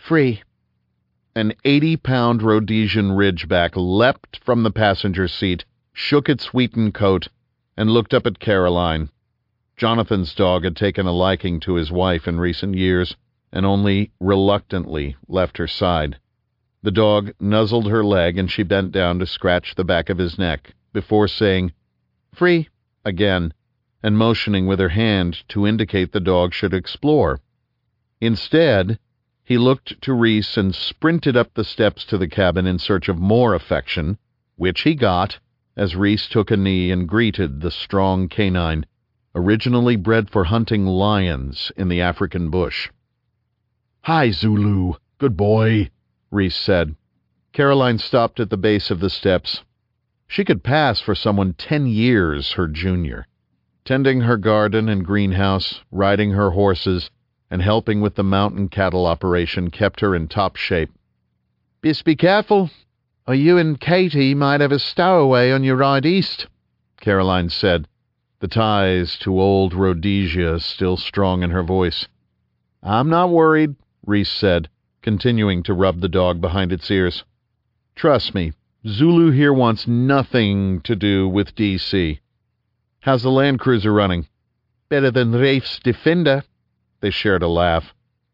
Free. An 80-pound Rhodesian Ridgeback leapt from the passenger seat, shook its wheaten coat, and looked up at Caroline. Jonathan's dog had taken a liking to his wife in recent years, and only reluctantly left her side. The dog nuzzled her leg, and she bent down to scratch the back of his neck, before saying, "Free," again, and motioning with her hand to indicate the dog should explore. Instead, he looked to Reese and sprinted up the steps to the cabin in search of more affection, which he got, as Reese took a knee and greeted the strong canine, originally bred for hunting lions in the African bush. "Hi, Zulu. Good boy," Reese said. Caroline stopped at the base of the steps. She could pass for someone 10 years her junior. Tending her garden and greenhouse, riding her horses, and helping with the mountain cattle operation kept her in top shape. "Best be careful, or you and Katie might have a stowaway on your ride east," Caroline said, the ties to old Rhodesia still strong in her voice. "I'm not worried," Reese said, continuing to rub the dog behind its ears. "Trust me, Zulu here wants nothing to do with D.C. How's the Land Cruiser running?" "Better than Rafe's Defender." They shared a laugh.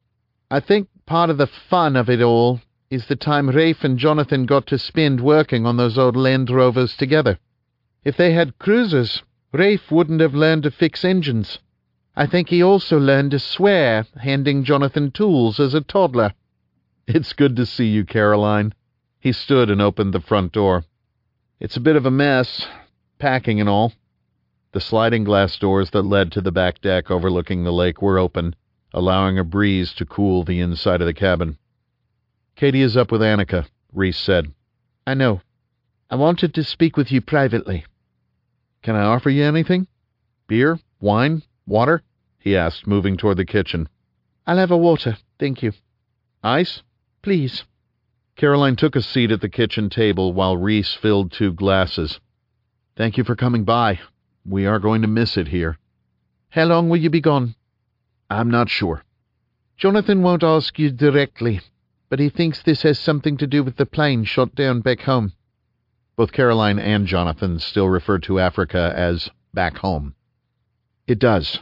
"I think part of the fun of it all is the time Rafe and Jonathan got to spend working on those old Land Rovers together. If they had cruisers, Rafe wouldn't have learned to fix engines. I think he also learned to swear, handing Jonathan tools as a toddler." "It's good to see you, Caroline." He stood and opened the front door. "It's a bit of a mess, packing and all." The sliding glass doors that led to the back deck overlooking the lake were open, allowing a breeze to cool the inside of the cabin. "Katie is up with Annika," Reese said. "I know. I wanted to speak with you privately." "Can I offer you anything? Beer? Wine? Water?" he asked, moving toward the kitchen. "I'll have a water, thank you." "Ice?" "Please." Caroline took a seat at the kitchen table while Reese filled 2 glasses. "Thank you for coming by. We are going to miss it here." "How long will you be gone?" "I'm not sure." "Jonathan won't ask you directly, but he thinks this has something to do with the plane shot down back home." Both Caroline and Jonathan still referred to Africa as back home. "It does.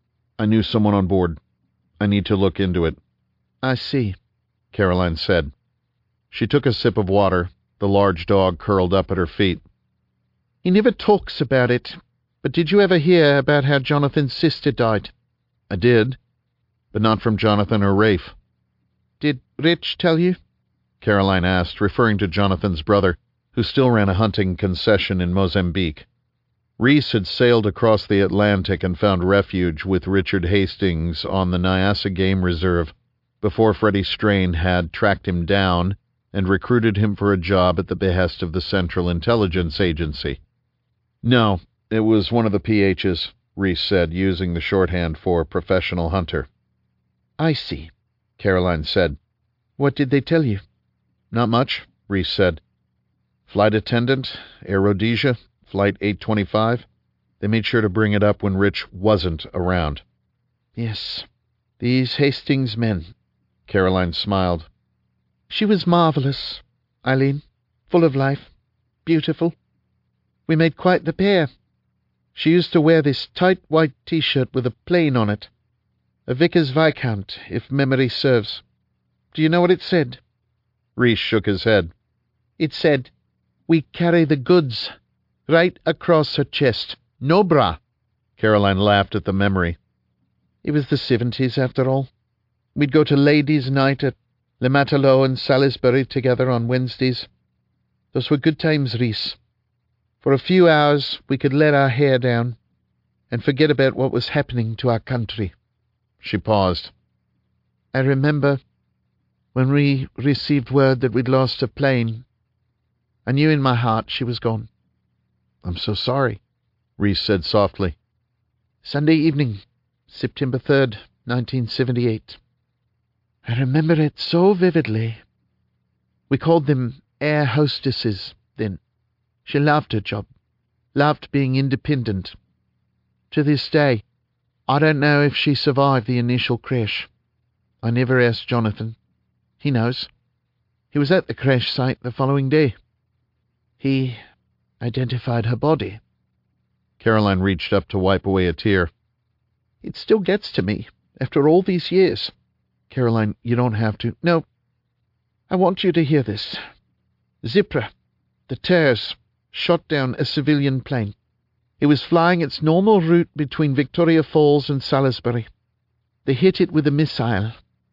I knew someone on board. I need to look into it." "I see," Caroline said. She took a sip of water, the large dog curled up at her feet. "He never talks about it, but did you ever hear about how Jonathan's sister died?" "I did, but not from Jonathan or Rafe." "Did Rich tell you?" Caroline asked, referring to Jonathan's brother, who still ran a hunting concession in Mozambique. Reese had sailed across the Atlantic and found refuge with Richard Hastings on the Nyassa Game Reserve before Freddie Strain had tracked him down and recruited him for a job at the behest of the Central Intelligence Agency. "No, it was one of the PHs," Reese said, using the shorthand for professional hunter. "I see," Caroline said. "What did they tell you?" "Not much," Reese said. "Flight attendant, Air Rhodesia, Flight 825. They made sure to bring it up when Rich wasn't around." "Yes, these Hastings men." Caroline smiled. "She was marvelous, Eileen. Full of life. Beautiful. We made quite the pair. She used to wear this tight white T-shirt with a plane on it. A Vickers Viscount, if memory serves. Do you know what it said?" Reese shook his head. "It said, 'We carry the goods,' right across her chest. No bra." Caroline laughed at the memory. "It was the 70s, after all. We'd go to ladies' night at Le Matelot in Salisbury together on Wednesdays. Those were good times, Reese. For a few hours we could let our hair down and forget about what was happening to our country." She paused. "I remember when we received word that we'd lost a plane. I knew in my heart she was gone." "I'm so sorry," Reese said softly. "Sunday evening, September 3rd, 1978. I remember it so vividly. We called them air hostesses then. She loved her job, loved being independent. To this day, I don't know if she survived the initial crash. I never asked Jonathan. He knows. He was at the crash site the following day. He identified her body. Caroline reached up to wipe away a tear. It still gets to me, after all these years. Caroline, you don't have to. No. I want you to hear this. Zipra, the terrors, shot down a civilian plane. It was flying its normal route between Victoria Falls and Salisbury. They hit it with a missile.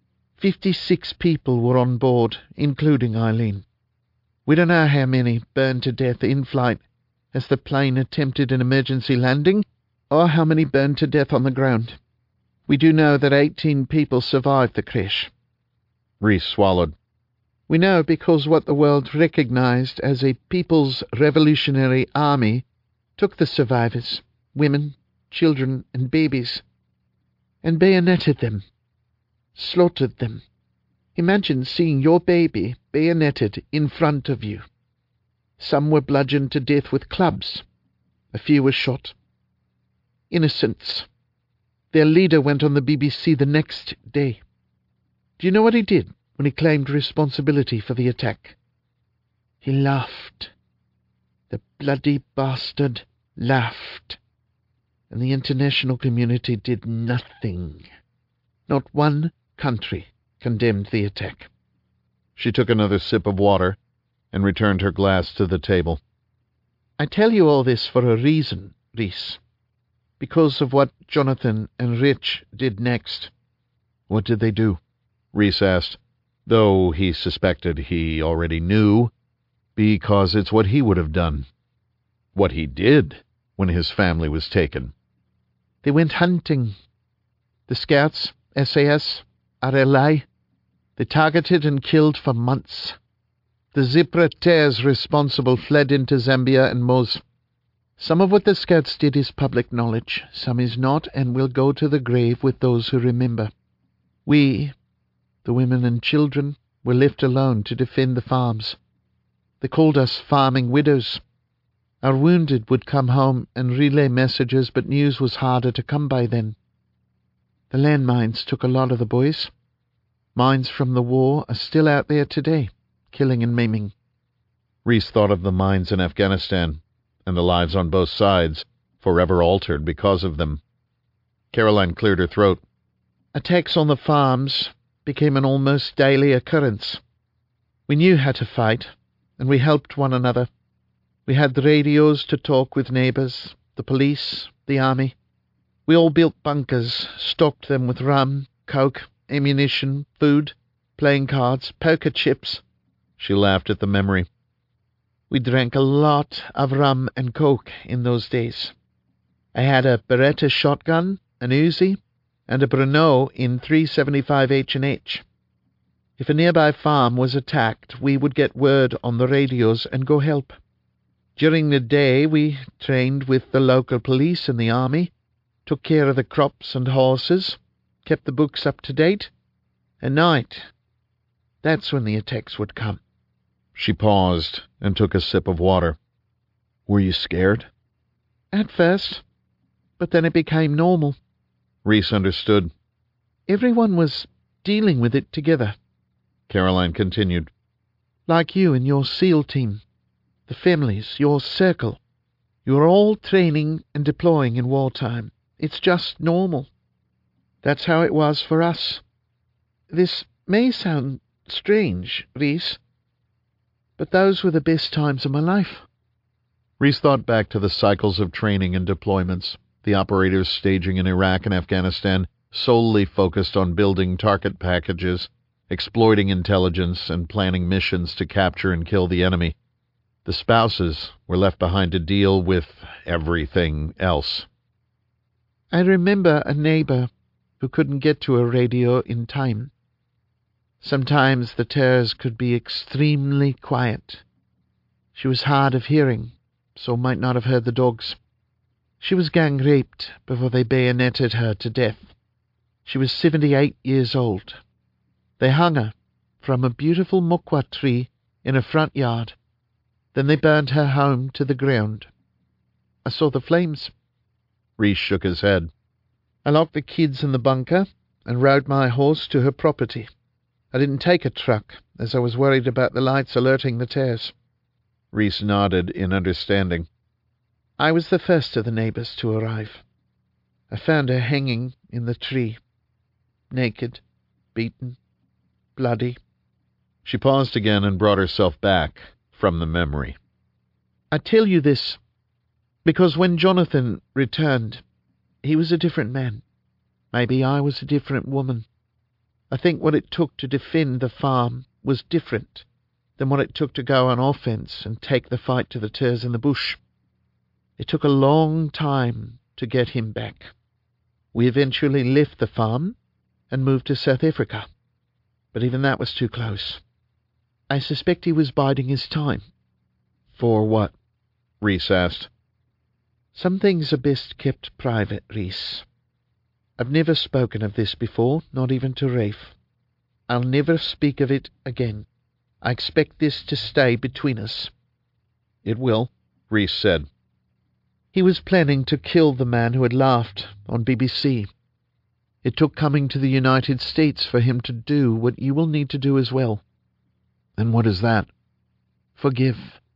56 people were on board, including Eileen. We don't know how many burned to death in flight as the plane attempted an emergency landing, or how many burned to death on the ground. We do know that 18 people survived the crash. Reese swallowed. We know because what the world recognized as a People's Revolutionary Army took the survivors, women, children, and babies, and bayoneted them, slaughtered them. Imagine seeing your baby bayoneted in front of you. Some were bludgeoned to death with clubs. A few were shot. Innocents. Their leader went on the BBC the next day. Do you know what he did when he claimed responsibility for the attack? He laughed. The bloody bastard laughed. And the international community did nothing. Not one country condemned the attack. She took another sip of water and returned her glass to the table. I tell you all this for a reason, Reese. Because of what Jonathan and Rich did next. What did they do? Reese asked, though he suspected he already knew, because it's what he would have done. What he did when his family was taken. They went hunting. The Scouts, SAS, RLA, they targeted and killed for months. The Zipra terrors responsible fled into Zambia and Moz. Some of what the Scouts did is public knowledge, some is not, and will go to the grave with those who remember. We, the women and children, were left alone to defend the farms. They called us farming widows. Our wounded would come home and relay messages, but news was harder to come by then. The landmines took a lot of the boys. Mines from the war are still out there today, killing and maiming. Reese thought of the mines in Afghanistan, and the lives on both sides, forever altered because of them. Caroline cleared her throat. Attacks on the farms became an almost daily occurrence. We knew how to fight, and we helped one another. We had the radios to talk with neighbours, the police, the army. We all built bunkers, stocked them with rum, coke, ammunition, food, playing cards, poker chips. She laughed at the memory. We drank a lot of rum and coke in those days. I had a Beretta shotgun, an Uzi, and a Bruneau in 375 H&H. If a nearby farm was attacked, we would get word on the radios and go help. During the day, we trained with the local police and the army, took care of the crops and horses, kept the books up to date. At night, that's when the attacks would come. She paused and took a sip of water. Were you scared? At first, but then it became normal. Reese understood. Everyone was dealing with it together. Caroline continued. Like you and your SEAL team, the families, your circle. You are all training and deploying in wartime. It's just normal. That's how it was for us. This may sound strange, Reese, but those were the best times of my life. Reese thought back to the cycles of training and deployments, the operators staging in Iraq and Afghanistan, solely focused on building target packages, exploiting intelligence, and planning missions to capture and kill the enemy. The spouses were left behind to deal with everything else. I remember a neighbor who couldn't get to a radio in time. Sometimes the terrors could be extremely quiet. She was hard of hearing, so might not have heard the dogs. She was gang-raped before they bayoneted her to death. She was 78 years old. They hung her from a beautiful mukwa tree in a front yard. Then they burned her home to the ground. I saw the flames. Reese shook his head. I locked the kids in the bunker and rode my horse to her property. I didn't take a truck, as I was worried about the lights alerting the tares. Reese nodded in understanding. I was the first of the neighbors to arrive. I found her hanging in the tree, naked, beaten, bloody. She paused again and brought herself back from the memory. I tell you this because when Jonathan returned, he was a different man. Maybe I was a different woman. I think what it took to defend the farm was different than what it took to go on offense and take the fight to the tares in the bush. It took a long time to get him back. We eventually left the farm and moved to South Africa, but even that was too close. I suspect he was biding his time. For what? Reese asked. Some things are best kept private, Reese. I've never spoken of this before, not even to Rafe. I'll never speak of it again. I expect this to stay between us. It will, Reese said. He was planning to kill the man who had laughed on BBC. It took coming to the United States for him to do what you will need to do as well. And what is that? Forgive.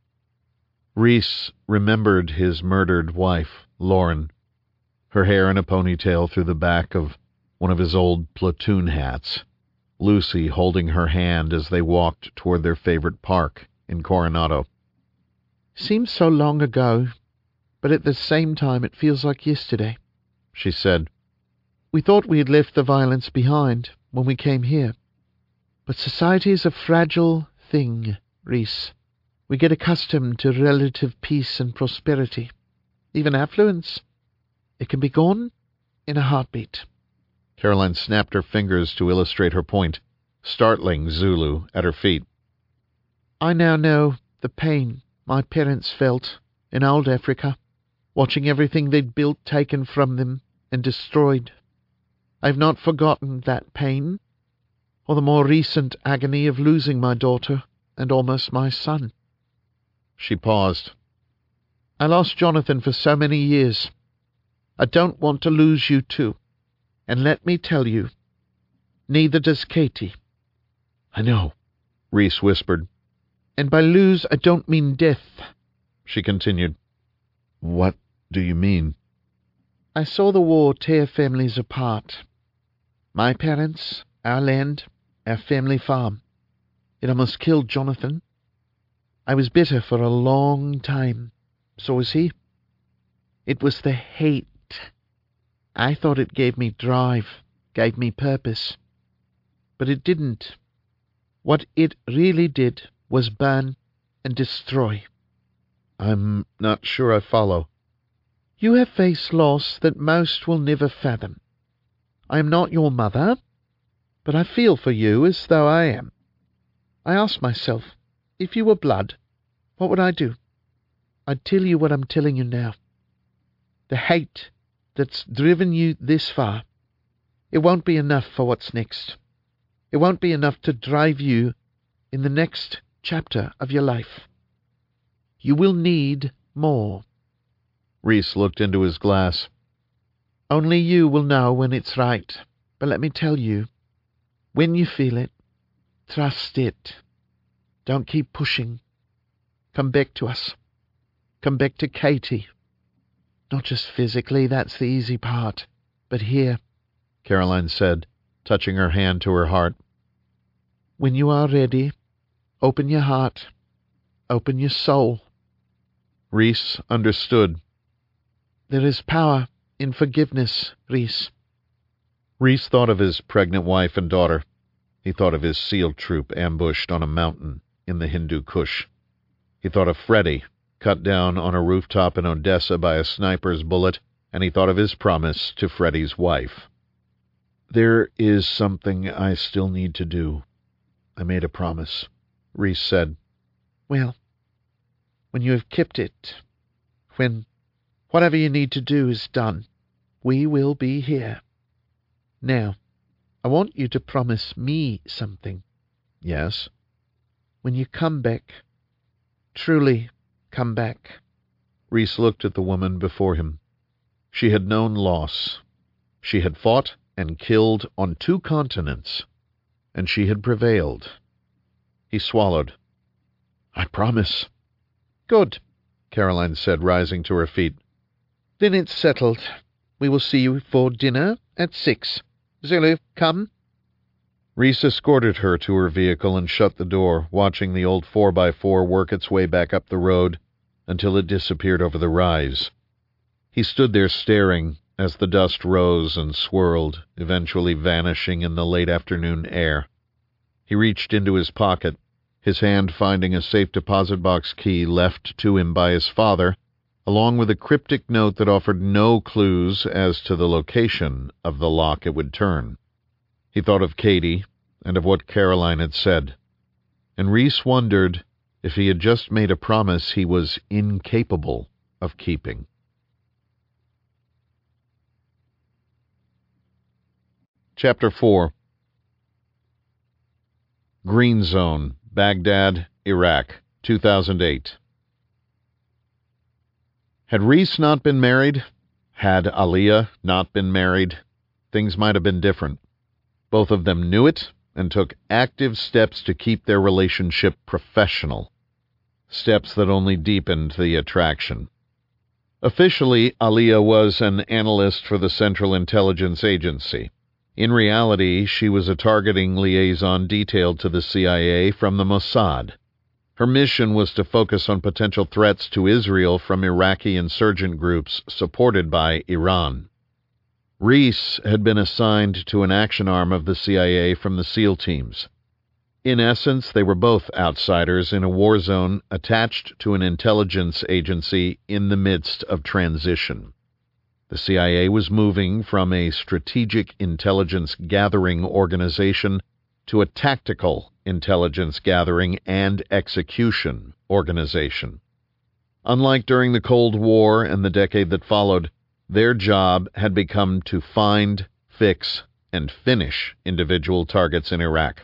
Reese remembered his murdered wife, Lauren, her hair in a ponytail through the back of one of his old platoon hats, Lucy holding her hand as they walked toward their favorite park in Coronado. Seems so long ago, but at the same time it feels like yesterday, she said. We thought we had left the violence behind when we came here. But society is a fragile thing, Reese. We get accustomed to relative peace and prosperity, even affluence. It can be gone in a heartbeat. Caroline snapped her fingers to illustrate her point, startling Zulu at her feet. I now know the pain my parents felt in old Africa, watching everything they'd built taken from them and destroyed. I've not forgotten that pain, or the more recent agony of losing my daughter and almost my son. She paused. I lost Jonathan for so many years. I don't want to lose you too. And let me tell you, neither does Katie. I know, Reese whispered. And by lose, I don't mean death, she continued. What do you mean? I saw the war tear families apart. My parents, our land, our family farm. It almost killed Jonathan. I was bitter for a long time. So was he. It was the hate. I thought it gave me drive, gave me purpose. But it didn't. What it really did was burn and destroy. I'm not sure I follow. You have faced loss that most will never fathom. I am not your mother, but I feel for you as though I am. I ask myself, if you were blood, what would I do? I'd tell you what I'm telling you now. The hate that's driven you this far, it won't be enough for what's next. It won't be enough to drive you in the next chapter of your life. You will need more. Reese looked into his glass. Only you will know when it's right. But let me tell you, when you feel it, trust it. Don't keep pushing. Come back to us. Come back to Katie. Not just physically, that's the easy part, but here, Caroline said, touching her hand to her heart. When you are ready, open your heart, open your soul. Reese understood. There is power in forgiveness, Reese. Reese thought of his pregnant wife and daughter. He thought of his SEAL troop ambushed on a mountain in the Hindu Kush. He thought of Freddie, cut down on a rooftop in Odessa by a sniper's bullet, and he thought of his promise to Freddie's wife. There is something I still need to do. I made a promise, Reese said. Well, when you have kept it, when whatever you need to do is done, we will be here. Now, I want you to promise me something. Yes? When you come back, truly come back. Reese looked at the woman before him. She had known loss. She had fought and killed on 2 continents, and she had prevailed. He swallowed. "I promise." "Good," Caroline said, rising to her feet. "Then it's settled. We will see you for dinner at 6. Zulu, come." Reese escorted her to her vehicle and shut the door, watching the old 4x4 work its way back up the road until it disappeared over the rise. He stood there staring as the dust rose and swirled, eventually vanishing in the late afternoon air. He reached into his pocket, his hand finding a safe deposit box key left to him by his father, along with a cryptic note that offered no clues as to the location of the lock it would turn. He thought of Katie and of what Caroline had said, and Reese wondered if he had just made a promise he was incapable of keeping. Chapter 4. Green Zone, Baghdad, Iraq, 2008. Had Reese not been married, had Aliyah not been married, things might have been different. Both of them knew it and took active steps to keep their relationship professional, steps that only deepened the attraction. Officially, Aliyah was an analyst for the Central Intelligence Agency. In reality, she was a targeting liaison detailed to the CIA from the Mossad. Her mission was to focus on potential threats to Israel from Iraqi insurgent groups supported by Iran. Reese had been assigned to an action arm of the CIA from the SEAL teams. In essence, they were both outsiders in a war zone attached to an intelligence agency in the midst of transition. The CIA was moving from a strategic intelligence gathering organization to a tactical intelligence gathering and execution organization. Unlike during the Cold War and the decade that followed, their job had become to find, fix, and finish individual targets in Iraq.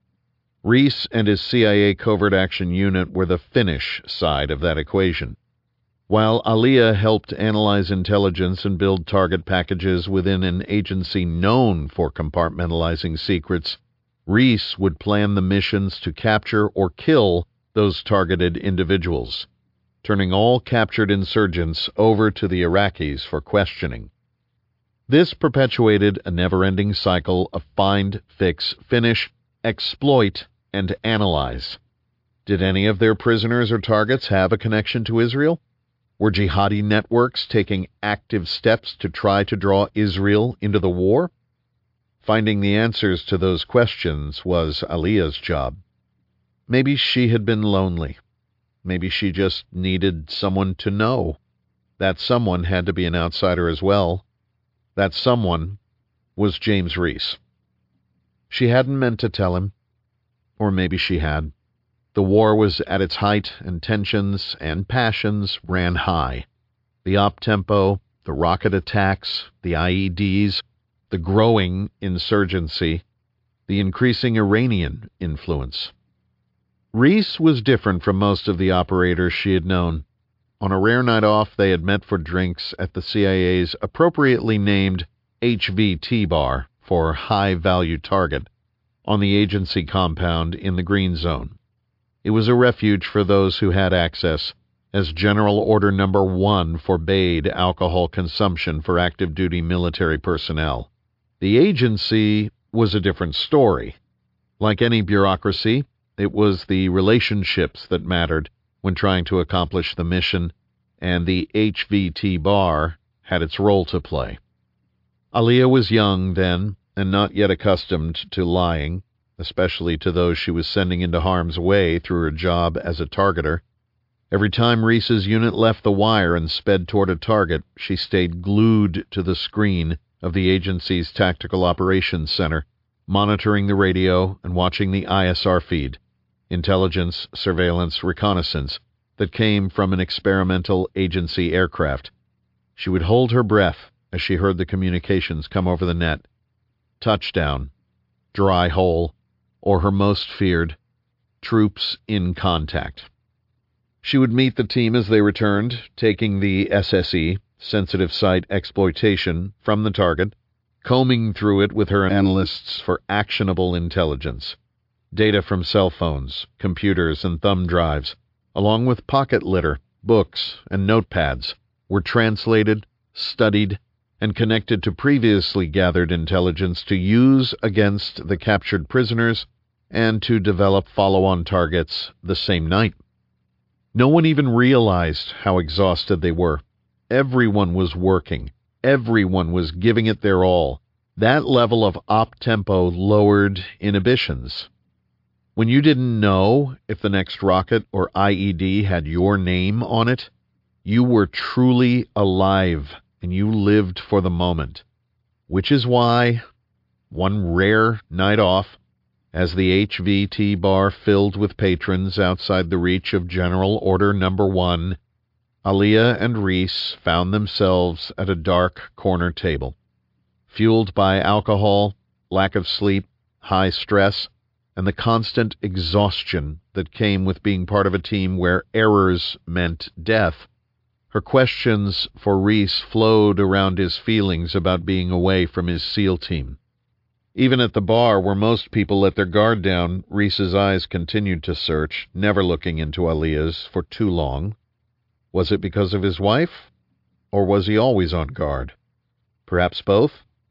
Reese and his CIA Covert Action Unit were the finish side of that equation. While Aliyah helped analyze intelligence and build target packages within an agency known for compartmentalizing secrets, Reese would plan the missions to capture or kill those targeted individuals, turning all captured insurgents over to the Iraqis for questioning. This perpetuated a never-ending cycle of find, fix, finish, exploit, and analyze. Did any of their prisoners or targets have a connection to Israel? Were jihadi networks taking active steps to try to draw Israel into the war? Finding the answers to those questions was Aliyah's job. Maybe she had been lonely. Maybe she just needed someone to know. That someone had to be an outsider as well. That someone was James Reese. She hadn't meant to tell him. Or maybe she had. The war was at its height, and tensions and passions ran high. The op-tempo, the rocket attacks, the IEDs, the growing insurgency, the increasing Iranian influence. Reese was different from most of the operators she had known. On a rare night off, they had met for drinks at the CIA's appropriately named HVT bar for high-value target on the agency compound in the Green Zone. It was a refuge for those who had access, as General Order No. 1 forbade alcohol consumption for active-duty military personnel. The agency was a different story. Like any bureaucracy, it was the relationships that mattered when trying to accomplish the mission, and the HVT bar had its role to play. Aliyah was young then, and not yet accustomed to lying, especially to those she was sending into harm's way through her job as a targeter. Every time Reese's unit left the wire and sped toward a target, she stayed glued to the screen of the agency's Tactical Operations Center, monitoring the radio and watching the ISR feed, intelligence, surveillance, reconnaissance, that came from an experimental agency aircraft. She would hold her breath as she heard the communications come over the net. Touchdown, dry hole, or her most feared, troops in contact. She would meet the team as they returned, taking the SSE, sensitive site exploitation, from the target, combing through it with her analysts for actionable intelligence. Data from cell phones, computers, and thumb drives, along with pocket litter, books, and notepads, were translated, studied, and connected to previously gathered intelligence to use against the captured prisoners and to develop follow-on targets the same night. No one even realized how exhausted they were. Everyone was working. Everyone was giving it their all. That level of op-tempo lowered inhibitions. When you didn't know if the next rocket or IED had your name on it, you were truly alive and you lived for the moment. Which is why, one rare night off, as the HVT bar filled with patrons outside the reach of General Order No. 1, Aliyah and Reese found themselves at a dark corner table. Fueled by alcohol, lack of sleep, high stress, and the constant exhaustion that came with being part of a team where errors meant death, her questions for Reese flowed around his feelings about being away from his SEAL team. Even at the bar, where most people let their guard down, Reese's eyes continued to search, never looking into Aliyah's for too long. Was it because of his wife? Or was he always on guard? Perhaps both?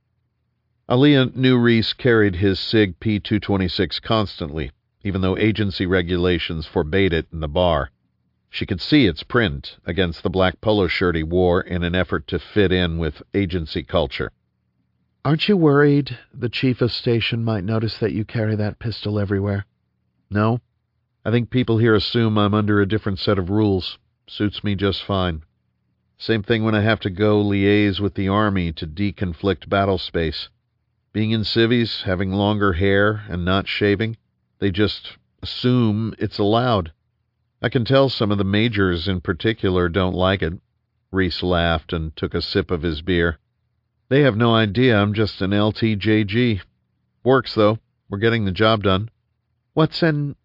Aliyah knew Reese carried his SIG P-226 constantly, even though agency regulations forbade it in the bar. She could see its print against the black polo shirt he wore in an effort to fit in with agency culture. Aren't you worried the chief of station might notice that you carry that pistol everywhere? No. I think people here assume I'm under a different set of rules. Suits me just fine. Same thing when I have to go liaise with the Army to deconflict battle space. Being in civvies, having longer hair, and not shaving, they just assume it's allowed. I can tell some of the majors in particular don't like it. Reese laughed and took a sip of his beer. They have no idea I'm just an LTJG. Works, though. We're getting the job done. What's an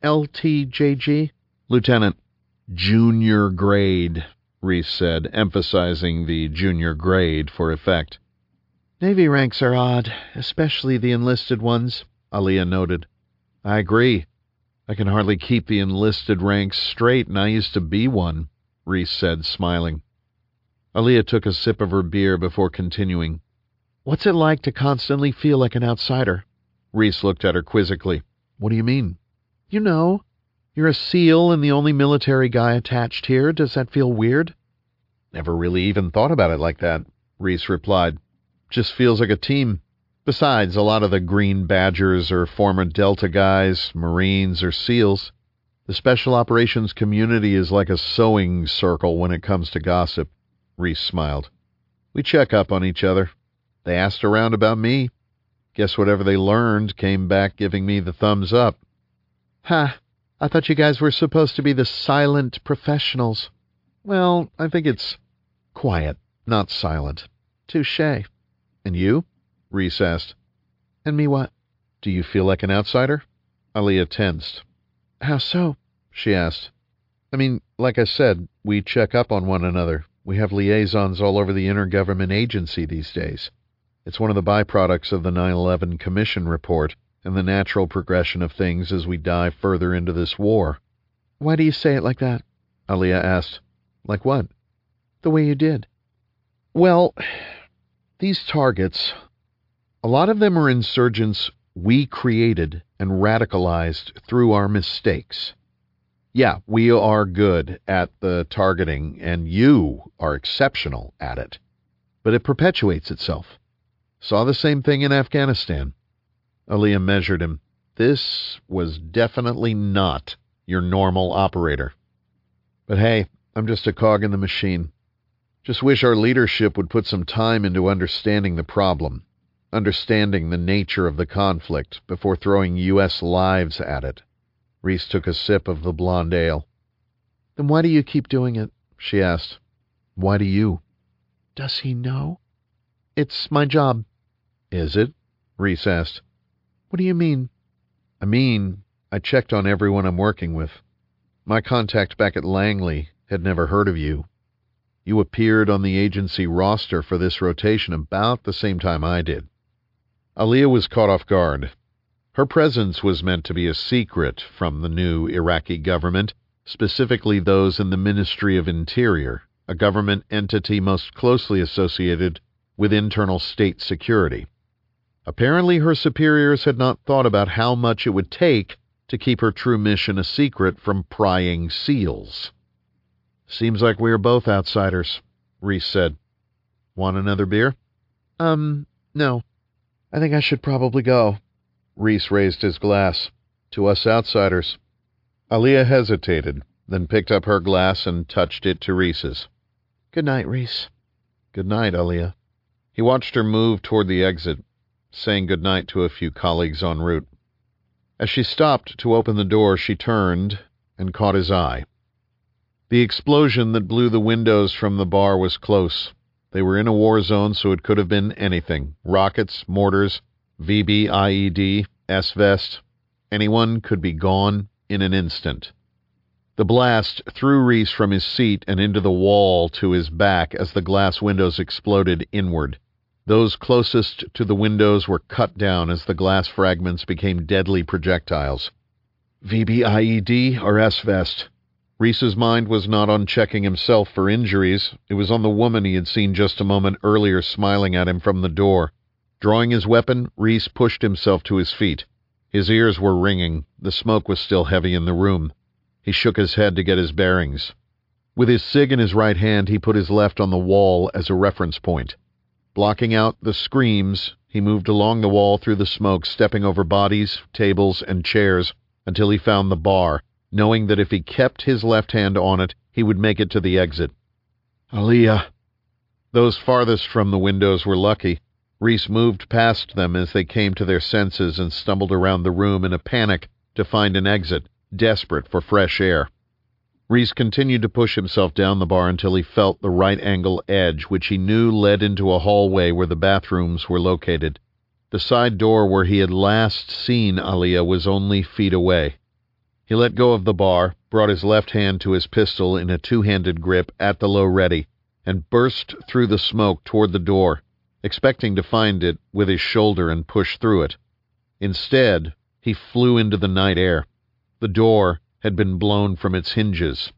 LTJG? Lieutenant. Junior grade, Reese said, emphasizing the junior grade for effect. Navy ranks are odd, especially the enlisted ones, Aliyah noted. I agree. I can hardly keep the enlisted ranks straight, and I used to be one, Reese said, smiling. Aliyah took a sip of her beer before continuing. What's it like to constantly feel like an outsider? Reese looked at her quizzically. What do you mean? You know, you're a SEAL and the only military guy attached here. Does that feel weird? Never really even thought about it like that, Reese replied. Just feels like a team. Besides, a lot of the Green Badgers are former Delta guys, Marines, or SEALs. The Special Operations community is like a sewing circle when it comes to gossip. Reese smiled. We check up on each other. They asked around about me. Guess whatever they learned came back giving me the thumbs up. Ha! I thought you guys were supposed to be the silent professionals. Well, I think it's quiet, not silent. Touché. And you? Reese asked. And me what? Do you feel like an outsider? Aliyah tensed. How so? She asked. I mean, like I said, we check up on one another. We have liaisons all over the intergovernment agency these days. It's one of the byproducts of the 9/11 Commission report and the natural progression of things as we dive further into this war. Why do you say it like that? Aliyah asked. Like what? The way you did. Well, these targets, a lot of them are insurgents we created and radicalized through our mistakes. Yeah, we are good at the targeting, and you are exceptional at it. But it perpetuates itself. Saw the same thing in Afghanistan. Aliyah measured him. This was definitely not your normal operator. But hey, I'm just a cog in the machine. Just wish our leadership would put some time into understanding the problem, understanding the nature of the conflict before throwing U.S. lives at it. Reese took a sip of the blonde ale. Then why do you keep doing it? She asked. Why do you? Does he know? It's my job. Is it? Reese asked. What do you mean? I mean, I checked on everyone I'm working with. My contact back at Langley had never heard of you. You appeared on the agency roster for this rotation about the same time I did. Aaliyah was caught off guard. Her presence was meant to be a secret from the new Iraqi government, specifically those in the Ministry of Interior, a government entity most closely associated with internal state security. Apparently her superiors had not thought about how much it would take to keep her true mission a secret from prying seals. "Seems like we are both outsiders," Reese said. "Want another beer?" No. I think I should probably go." Reese raised his glass. "To us outsiders." Aaliyah hesitated, then picked up her glass and touched it to Reese's. "Good night, Reese." "Good night, Aaliyah." He watched her move toward the exit, saying good night to a few colleagues en route. As she stopped to open the door, she turned and caught his eye. The explosion that blew the windows from the bar was close. They were in a war zone, so it could have been anything. Rockets, mortars, VBIED, S-Vest. Anyone could be gone in an instant. The blast threw Reese from his seat and into the wall to his back as the glass windows exploded inward. Those closest to the windows were cut down as the glass fragments became deadly projectiles. VBIED or S-Vest? Reese's mind was not on checking himself for injuries. It was on the woman he had seen just a moment earlier smiling at him from the door. Drawing his weapon, Reese pushed himself to his feet. His ears were ringing. The smoke was still heavy in the room. He shook his head to get his bearings. With his cig in his right hand, he put his left on the wall as a reference point. Blocking out the screams, he moved along the wall through the smoke, stepping over bodies, tables, and chairs until he found the bar, knowing that if he kept his left hand on it, he would make it to the exit. "Aaliyah." Those farthest from the windows were lucky. Reese moved past them as they came to their senses and stumbled around the room in a panic to find an exit, desperate for fresh air. Reese continued to push himself down the bar until he felt the right-angle edge, which he knew led into a hallway where the bathrooms were located. The side door where he had last seen Aaliyah was only feet away. He let go of the bar, brought his left hand to his pistol in a two-handed grip at the low ready, and burst through the smoke toward the door, expecting to find it with his shoulder and push through it. Instead, he flew into the night air. The door had been blown from its hinges.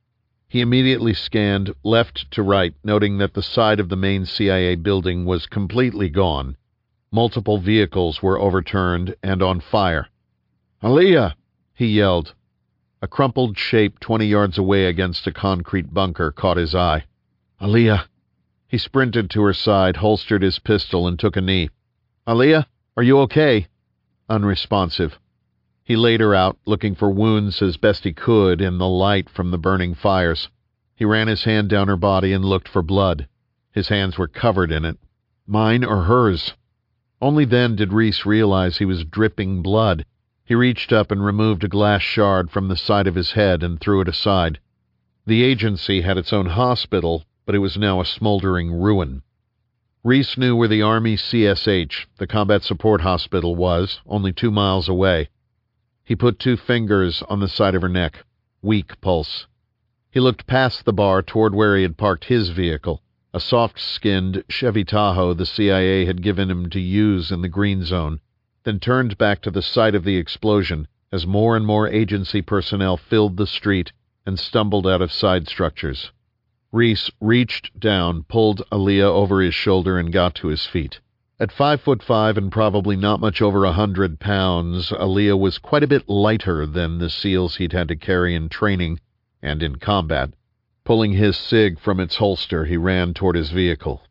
He immediately scanned left to right, noting that the side of the main CIA building was completely gone. Multiple vehicles were overturned and on fire. "Aaliyah!" he yelled. A crumpled shape 20 yards away against a concrete bunker caught his eye. "Aaliyah!" He sprinted to her side, holstered his pistol, and took a knee. "Aaliyah, are you okay?" Unresponsive. He laid her out, looking for wounds as best he could in the light from the burning fires. He ran his hand down her body and looked for blood. His hands were covered in it. Mine or hers? Only then did Reese realize he was dripping blood. He reached up and removed a glass shard from the side of his head and threw it aside. The agency had its own hospital, but it was now a smoldering ruin. Reese knew where the Army CSH, the Combat Support Hospital, was, only 2 miles away. He put 2 fingers on the side of her neck. Weak pulse. He looked past the bar toward where he had parked his vehicle, a soft-skinned Chevy Tahoe the CIA had given him to use in the Green Zone, then turned back to the site of the explosion as more and more agency personnel filled the street and stumbled out of side structures. Reese reached down, pulled Aaliyah over his shoulder, and got to his feet. At 5'5" and probably not much over 100 pounds, Aaliyah was quite a bit lighter than the SEALs he'd had to carry in training and in combat. Pulling his cig from its holster, he ran toward his vehicle.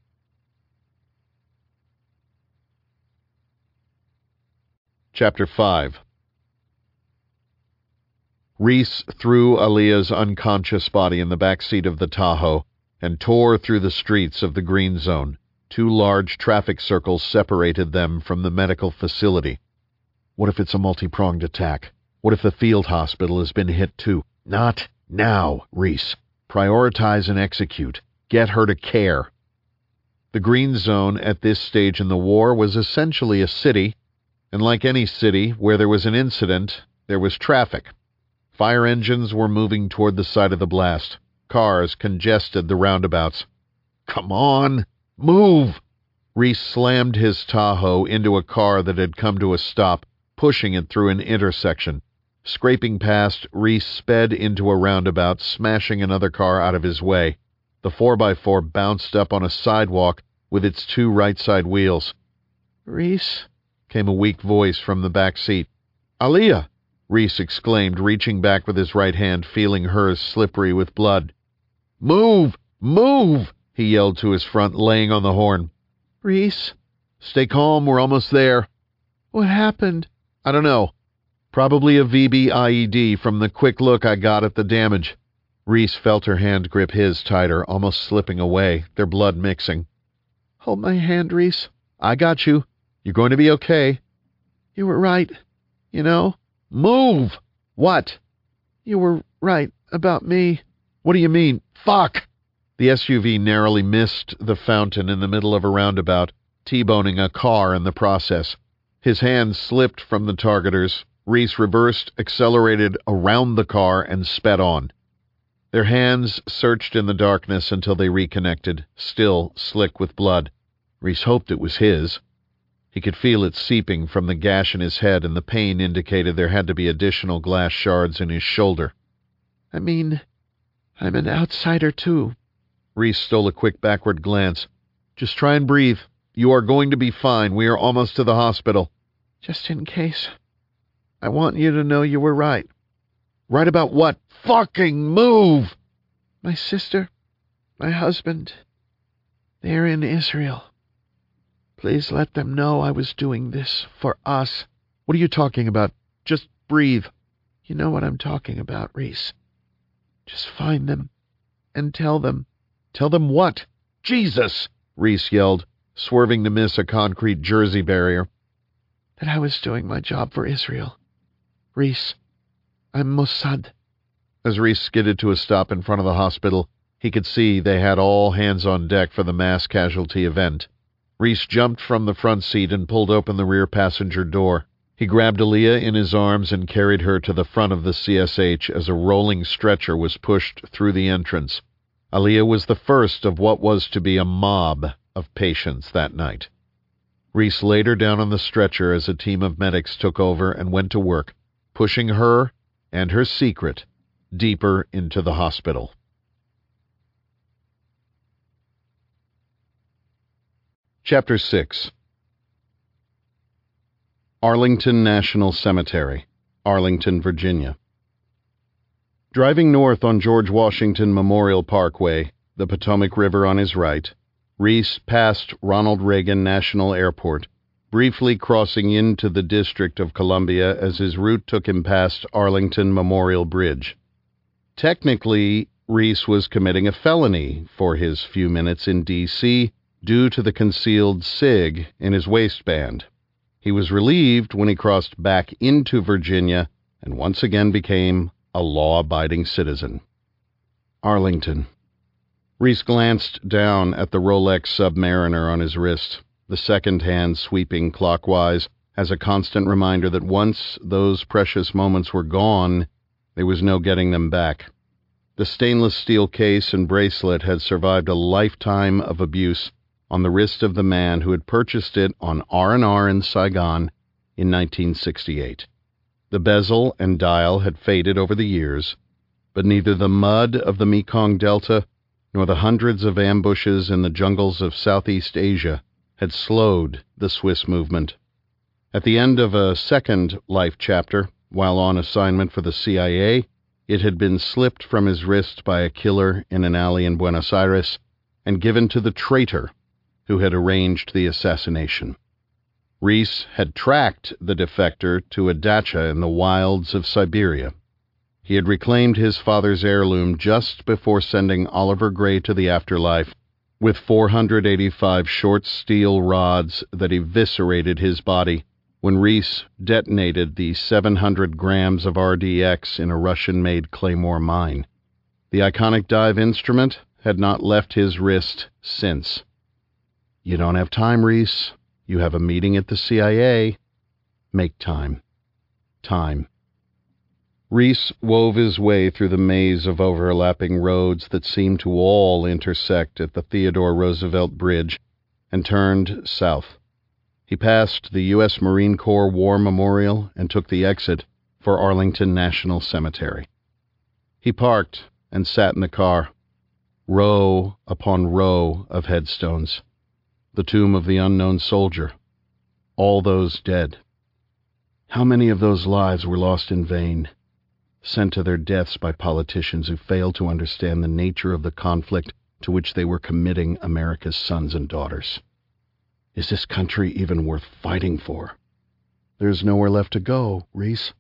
Chapter 5. Reese threw Aaliyah's unconscious body in the back seat of the Tahoe and tore through the streets of the Green Zone. 2 large traffic circles separated them from the medical facility. What if it's a multi-pronged attack? What if the field hospital has been hit too? Not now, Reese. Prioritize and execute. Get her to care. The Green Zone at this stage in the war was essentially a city, and like any city where there was an incident, there was traffic. Fire engines were moving toward the site of the blast. Cars congested the roundabouts. "Come on! Move!" Reese slammed his Tahoe into a car that had come to a stop, pushing it through an intersection. Scraping past, Reese sped into a roundabout, smashing another car out of his way. The 4x4 bounced up on a sidewalk with its two right-side wheels. "Reese?" came a weak voice from the back seat. "Aaliyah!" Reese exclaimed, reaching back with his right hand, feeling hers slippery with blood. "Move! Move!" he yelled to his front, laying on the horn. "Reese?" "Stay calm, we're almost there." "What happened?" "I don't know. Probably a VB IED from the quick look I got at the damage." Reese felt her hand grip his tighter, almost slipping away, their blood mixing. "Hold my hand, Reese." "I got you. You're going to be okay." "You were right. You know?" "Move!" "What?" "You were right about me." "What do you mean? Fuck!" The SUV narrowly missed the fountain in the middle of a roundabout, T-boning a car in the process. His hand slipped from the targeters. Reese reversed, accelerated around the car, and sped on. Their hands searched in the darkness until they reconnected, still slick with blood. Reese hoped it was his. He could feel it seeping from the gash in his head, and the pain indicated there had to be additional glass shards in his shoulder. "I mean, I'm an outsider, too." Reese stole a quick backward glance. "Just try and breathe. You are going to be fine. We are almost to the hospital." "Just in case. I want you to know you were right." "Right about what? Fucking move!" "My sister, my husband, they're in Israel. Please let them know I was doing this for us." "What are you talking about? Just breathe." "You know what I'm talking about, Reese. Just find them and tell them." "Tell them what?" "Jesus!" Reese yelled, swerving to miss a concrete Jersey barrier. "That I was doing my job for Israel. Reese, I'm Mossad." As Reese skidded to a stop in front of the hospital, he could see they had all hands on deck for the mass casualty event. Reese jumped from the front seat and pulled open the rear passenger door. He grabbed Aaliyah in his arms and carried her to the front of the CSH as a rolling stretcher was pushed through the entrance. Aaliyah was the first of what was to be a mob of patients that night. Reese laid her down on the stretcher as a team of medics took over and went to work, pushing her and her secret deeper into the hospital. Chapter 6. Arlington National Cemetery, Arlington, Virginia. Driving north on George Washington Memorial Parkway, the Potomac River on his right, Reese passed Ronald Reagan National Airport, briefly crossing into the District of Columbia as his route took him past Arlington Memorial Bridge. Technically, Reese was committing a felony for his few minutes in D.C. due to the concealed cig in his waistband. He was relieved when he crossed back into Virginia and once again became a law-abiding citizen. Arlington. Reese glanced down at the Rolex Submariner on his wrist, the second hand sweeping clockwise, as a constant reminder that once those precious moments were gone, there was no getting them back. The stainless steel case and bracelet had survived a lifetime of abuse on the wrist of the man who had purchased it on R&R in Saigon in 1968. The bezel and dial had faded over the years, but neither the mud of the Mekong Delta nor the hundreds of ambushes in the jungles of Southeast Asia had slowed the Swiss movement. At the end of a second life chapter, while on assignment for the CIA, it had been slipped from his wrist by a killer in an alley in Buenos Aires and given to the traitor who had arranged the assassination. Reese had tracked the defector to a dacha in the wilds of Siberia. He had reclaimed his father's heirloom just before sending Oliver Gray to the afterlife with 485 short steel rods that eviscerated his body when Reese detonated the 700 grams of RDX in a Russian-made Claymore mine. The iconic dive instrument had not left his wrist since. "You don't have time, Reese. You have a meeting at the CIA. Make time. Time." Reese wove his way through the maze of overlapping roads that seemed to all intersect at the Theodore Roosevelt Bridge and turned south. He passed the U.S. Marine Corps War Memorial and took the exit for Arlington National Cemetery. He parked and sat in the car. Row upon row of headstones. The tomb of the unknown soldier. All those dead. How many of those lives were lost in vain, sent to their deaths by politicians who failed to understand the nature of the conflict to which they were committing America's sons and daughters? Is this country even worth fighting for? There's nowhere left to go, Reese.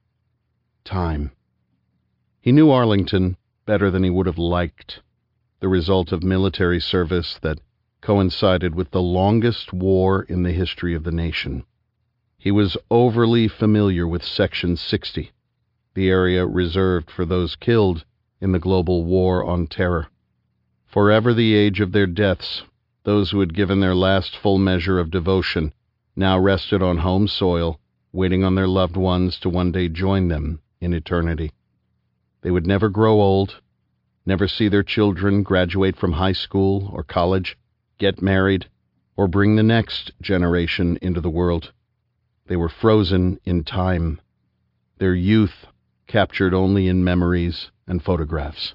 Time. He knew Arlington better than he would have liked, the result of military service that coincided with the longest war in the history of the nation. He was overly familiar with Section 60, the area reserved for those killed in the global war on terror. Forever the age of their deaths, those who had given their last full measure of devotion now rested on home soil, waiting on their loved ones to one day join them in eternity. They would never grow old, never see their children graduate from high school or college, get married, or bring the next generation into the world. They were frozen in time, their youth captured only in memories and photographs.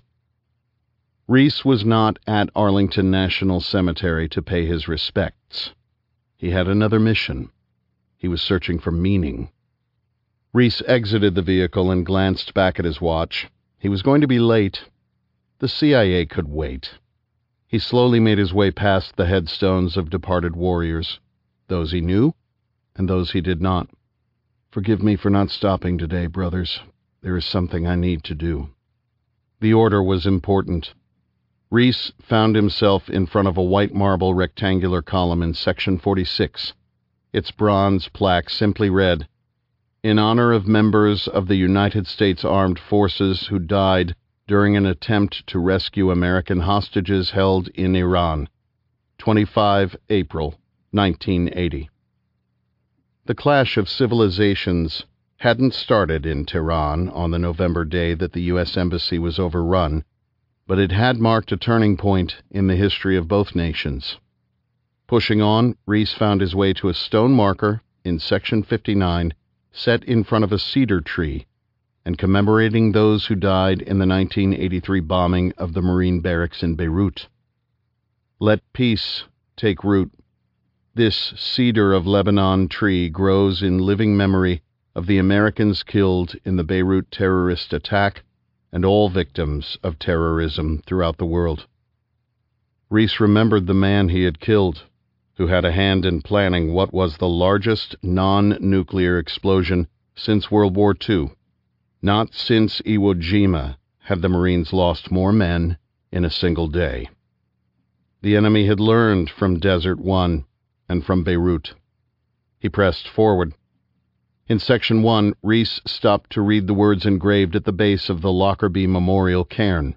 Reese was not at Arlington National Cemetery to pay his respects. He had another mission. He was searching for meaning. Reese exited the vehicle and glanced back at his watch. He was going to be late. The CIA could wait. He slowly made his way past the headstones of departed warriors, those he knew and those he did not. Forgive me for not stopping today, brothers. There is something I need to do. The order was important. Reese found himself in front of a white marble rectangular column in Section 46. Its bronze plaque simply read, "In honor of members of the United States Armed Forces who died during an attempt to rescue American hostages held in Iran, 25 April 1980. The clash of civilizations hadn't started in Tehran on the November day that the U.S. Embassy was overrun, but it had marked a turning point in the history of both nations. Pushing on, Reese found his way to a stone marker in Section 59 set in front of a cedar tree and commemorating those who died in the 1983 bombing of the Marine barracks in Beirut. Let peace take root. This cedar of Lebanon tree grows in living memory of the Americans killed in the Beirut terrorist attack and all victims of terrorism throughout the world. Reese remembered the man he had killed, who had a hand in planning what was the largest non-nuclear explosion since World War II. Not since Iwo Jima had the Marines lost more men in a single day. The enemy had learned from Desert One and from Beirut. He pressed forward. In Section 1, Reese stopped to read the words engraved at the base of the Lockerbie Memorial Cairn.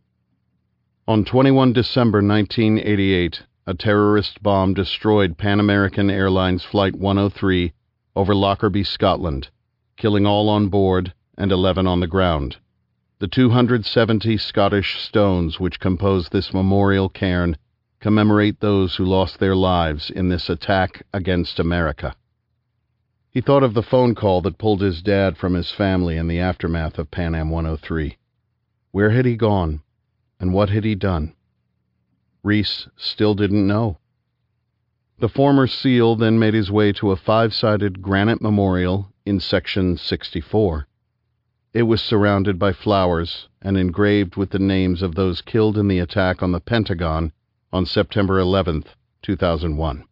On 21 December 1988, a terrorist bomb destroyed Pan American Airlines Flight 103 over Lockerbie, Scotland, killing all on board and 11 on the ground. The 270 Scottish stones which compose this memorial cairn commemorate those who lost their lives in this attack against America. He thought of the phone call that pulled his dad from his family in the aftermath of Pan Am 103. Where had he gone, and what had he done? Reese still didn't know. The former SEAL then made his way to a 5-sided granite memorial in Section 64. It was surrounded by flowers and engraved with the names of those killed in the attack on the Pentagon on September 11, 2001.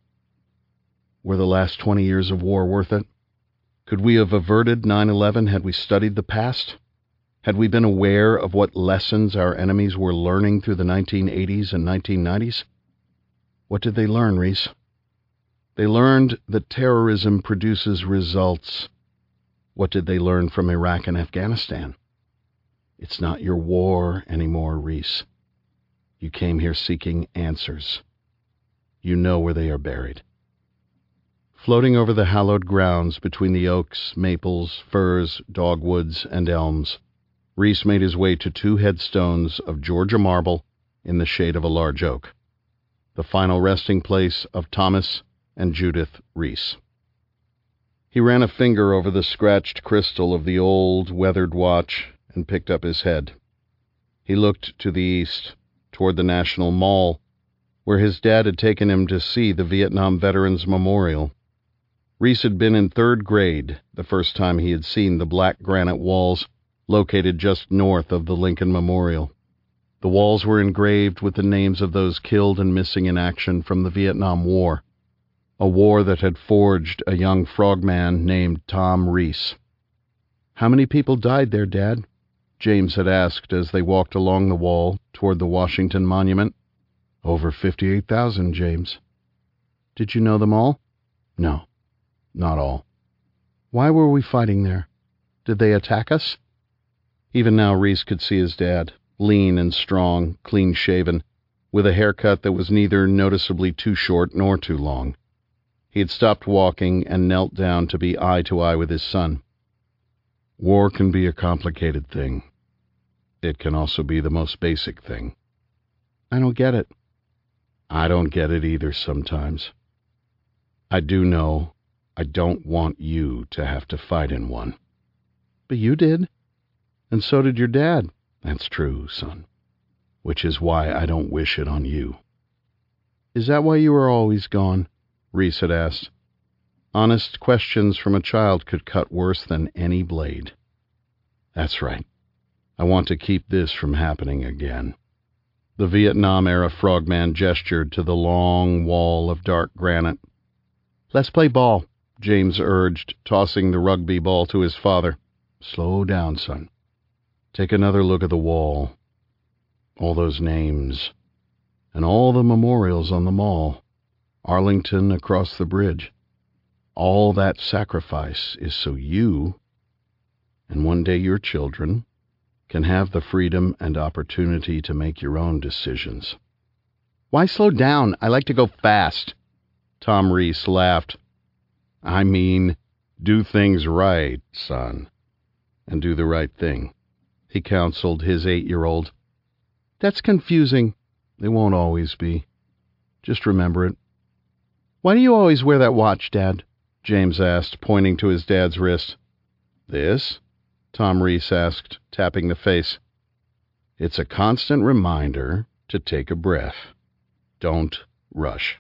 Were the last 20 years of war worth it? Could we have averted 9/11 had we studied the past? Had we been aware of what lessons our enemies were learning through the 1980s and 1990s? What did they learn, Reese? They learned that terrorism produces results. What did they learn from Iraq and Afghanistan? It's not your war anymore, Reese. You came here seeking answers. You know where they are buried. Floating over the hallowed grounds between the oaks, maples, firs, dogwoods, and elms, Reese made his way to 2 headstones of Georgia marble in the shade of a large oak. the final resting place of Thomas and Judith Reese. He ran a finger over the scratched crystal of the old, weathered watch and picked up his head. He looked to the east, toward the National Mall, where his dad had taken him to see the Vietnam Veterans Memorial. Reese had been in 3rd grade the first time he had seen the black granite walls located just north of the Lincoln Memorial. The walls were engraved with the names of those killed and missing in action from the Vietnam War, a war that had forged a young frogman named Tom Reese. "How many people died there, Dad?" James had asked as they walked along the wall toward the Washington Monument. "Over 58,000, James." "Did you know them all?" "No, not all." "Why were we fighting there? Did they attack us?" Even now Reese could see his dad, lean and strong, clean-shaven, with a haircut that was neither noticeably too short nor too long. He had stopped walking and knelt down to be eye to eye with his son. "War can be a complicated thing. It can also be the most basic thing." "I don't get it." "I don't get it either sometimes. I do know I don't want you to have to fight in one." "But you did. And so did your dad." "That's true, son. Which is why I don't wish it on you." "Is that why you were always gone?" Reese had asked. Honest questions from a child could cut worse than any blade. "That's right. I want to keep this from happening again." The Vietnam-era frogman gestured to the long wall of dark granite. "Let's play ball," James urged, tossing the rugby ball to his father. "Slow down, son. Take another look at the wall. All those names. And all the memorials on the mall. Arlington across the bridge. All that sacrifice is so you, and one day your children, can have the freedom and opportunity to make your own decisions." "Why slow down? I like to go fast." Tom Reese laughed. "I mean, do things right, son. And do the right thing," he counseled his 8-year-old. "That's confusing." "It won't always be. Just remember it." "Why do you always wear that watch, Dad?" James asked, pointing to his dad's wrist. "This?" Tom Reese asked, tapping the face. "It's a constant reminder to take a breath. Don't rush.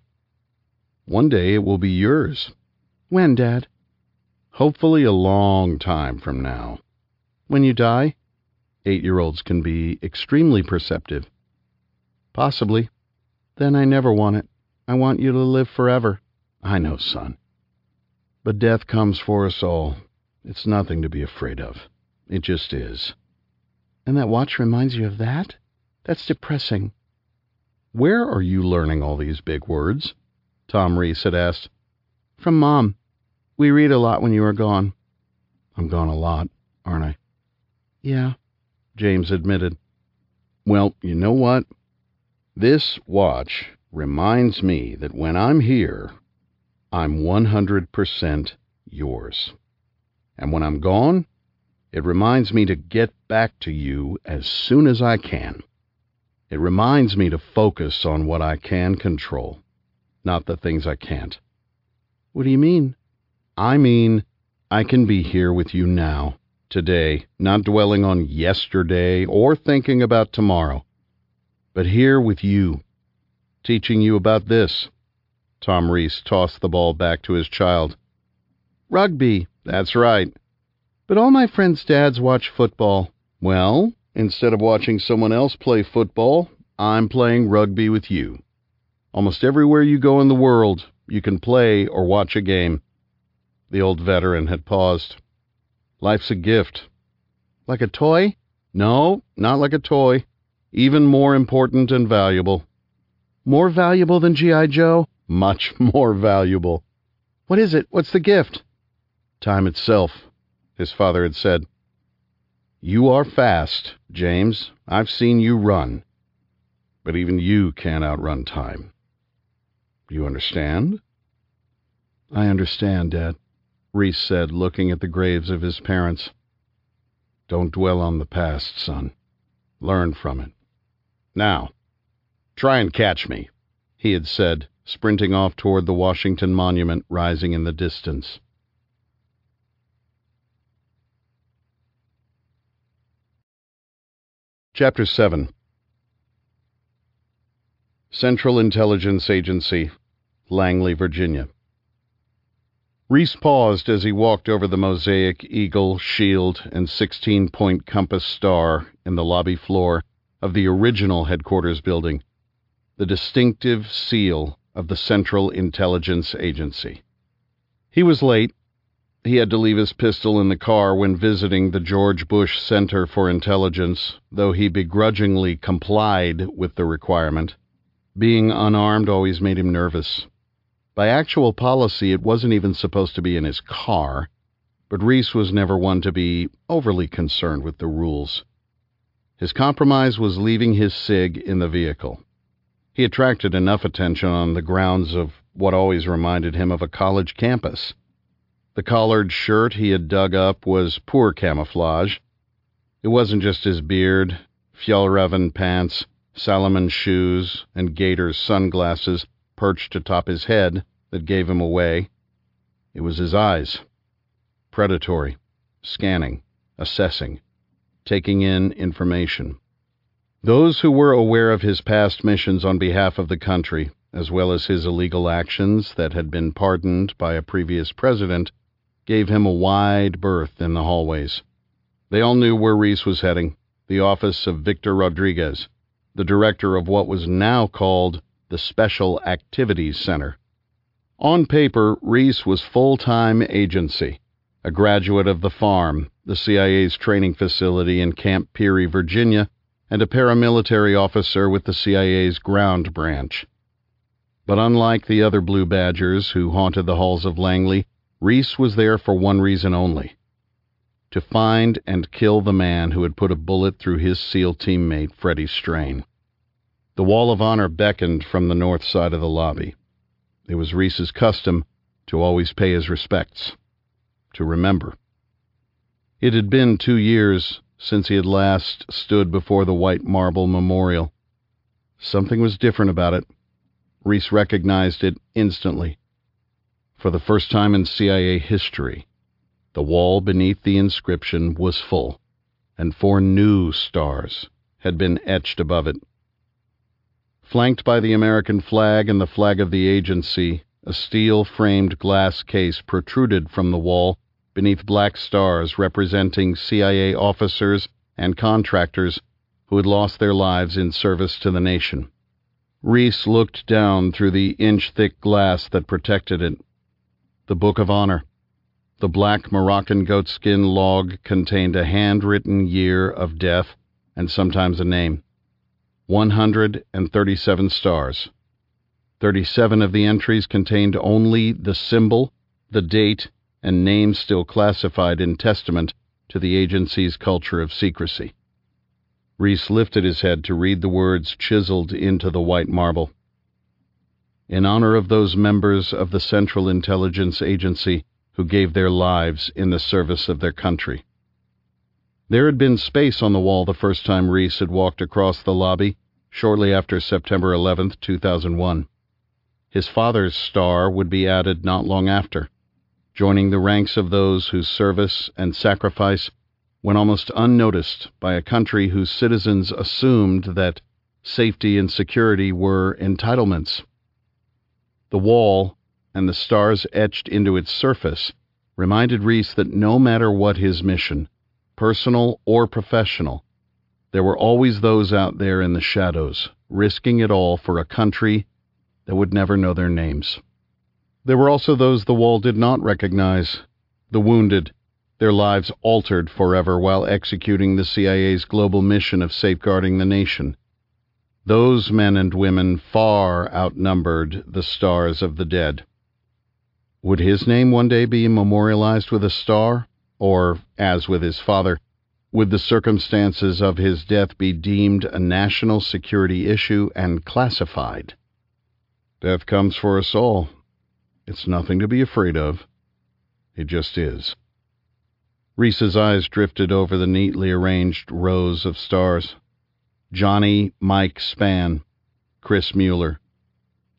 One day it will be yours." "When, Dad?" "Hopefully a long time from now." "When you die?" 8-year-olds can be extremely perceptive. "Possibly." "Then I never want it. I want you to live forever." "I know, son. But death comes for us all. It's nothing to be afraid of. It just is." "And that watch reminds you of that? That's depressing." "Where are you learning all these big words?" Tom Reese had asked. "From Mom. We read a lot when you are gone." "I'm gone a lot, aren't I?" "Yeah," James admitted. "Well, you know what? This watch reminds me that when I'm here, I'm 100% yours. And when I'm gone, it reminds me to get back to you as soon as I can. It reminds me to focus on what I can control, not the things I can't." "What do you mean?" "I mean, I can be here with you now, today, not dwelling on yesterday or thinking about tomorrow, but here with you, teaching you about this." Tom Reese tossed the ball back to his child. "Rugby." "That's right." "But all my friends' dads watch football." "Well, instead of watching someone else play football, I'm playing rugby with you. Almost everywhere you go in the world, you can play or watch a game." The old veteran had paused. "Life's a gift." "Like a toy?" "No, not like a toy. Even more important and valuable." "More valuable than G.I. Joe?" "Much more valuable." "What is it? What's the gift?" "Time itself," his father had said. "You are fast, James. I've seen you run. But even you can't outrun time. You understand?" "I understand, Dad," Reese said, looking at the graves of his parents. "Don't dwell on the past, son. Learn from it. Now, try and catch me." he had said, sprinting off toward the Washington Monument rising in the distance. Chapter 7. Central Intelligence Agency, Langley, Virginia. Reese paused as he walked over the mosaic eagle, shield, and 16-point compass star in the lobby floor of the original headquarters building, the distinctive seal of the Central Intelligence Agency. He was late. He had to leave his pistol in the car when visiting the George Bush Center for Intelligence, though he begrudgingly complied with the requirement. Being unarmed always made him nervous. By actual policy, it wasn't even supposed to be in his car, but Reese was never one to be overly concerned with the rules. His compromise was leaving his SIG in the vehicle. He attracted enough attention on the grounds of what always reminded him of a college campus. The collared shirt he had dug up was poor camouflage. It wasn't just his beard, Fjallraven pants, Salomon shoes, and gaiters sunglasses perched atop his head that gave him away. It was his eyes. Predatory, scanning, assessing, taking in information. Those who were aware of his past missions on behalf of the country, as well as his illegal actions that had been pardoned by a previous president, gave him a wide berth in the hallways. They all knew where Reese was heading, the office of Victor Rodriguez, the director of what was now called the Special Activities Center. On paper, Reese was full-time agency, a graduate of the Farm, the CIA's training facility in Camp Peary, Virginia, and a paramilitary officer with the CIA's ground branch. But unlike the other Blue Badgers who haunted the halls of Langley, Reese was there for one reason only: to find and kill the man who had put a bullet through his SEAL teammate, Freddie Strain. The Wall of Honor beckoned from the north side of the lobby. It was Reese's custom to always pay his respects, to remember. It had been 2 years since he had last stood before the white marble memorial. Something was different about it. Reese recognized it instantly. For the first time in CIA history, the wall beneath the inscription was full, and 4 new stars had been etched above it. Flanked by the American flag and the flag of the agency, a steel-framed glass case protruded from the wall beneath black stars representing CIA officers and contractors who had lost their lives in service to the nation. Reese looked down through the inch-thick glass that protected it. The Book of Honor. The black Moroccan goatskin log contained a handwritten year of death and sometimes a name. 137 stars. 37 of the entries contained only the symbol, the date, and name still classified in testament to the agency's culture of secrecy. Reese lifted his head to read the words chiseled into the white marble. In honor of those members of the Central Intelligence Agency who gave their lives in the service of their country. There had been space on the wall the first time Reese had walked across the lobby, shortly after September 11th, 2001. His father's star would be added not long after, joining the ranks of those whose service and sacrifice went almost unnoticed by a country whose citizens assumed that safety and security were entitlements. The wall, and the stars etched into its surface, reminded Reese that no matter what his mission, personal or professional, there were always those out there in the shadows, risking it all for a country that would never know their names. There were also those the wall did not recognize, the wounded, their lives altered forever while executing the CIA's global mission of safeguarding the nation. Those men and women far outnumbered the stars of the dead. Would his name one day be memorialized with a star? Or, as with his father, would the circumstances of his death be deemed a national security issue and classified? Death comes for us all. It's nothing to be afraid of. It just is. Reese's eyes drifted over the neatly arranged rows of stars. Johnny Mike Spann, Chris Mueller,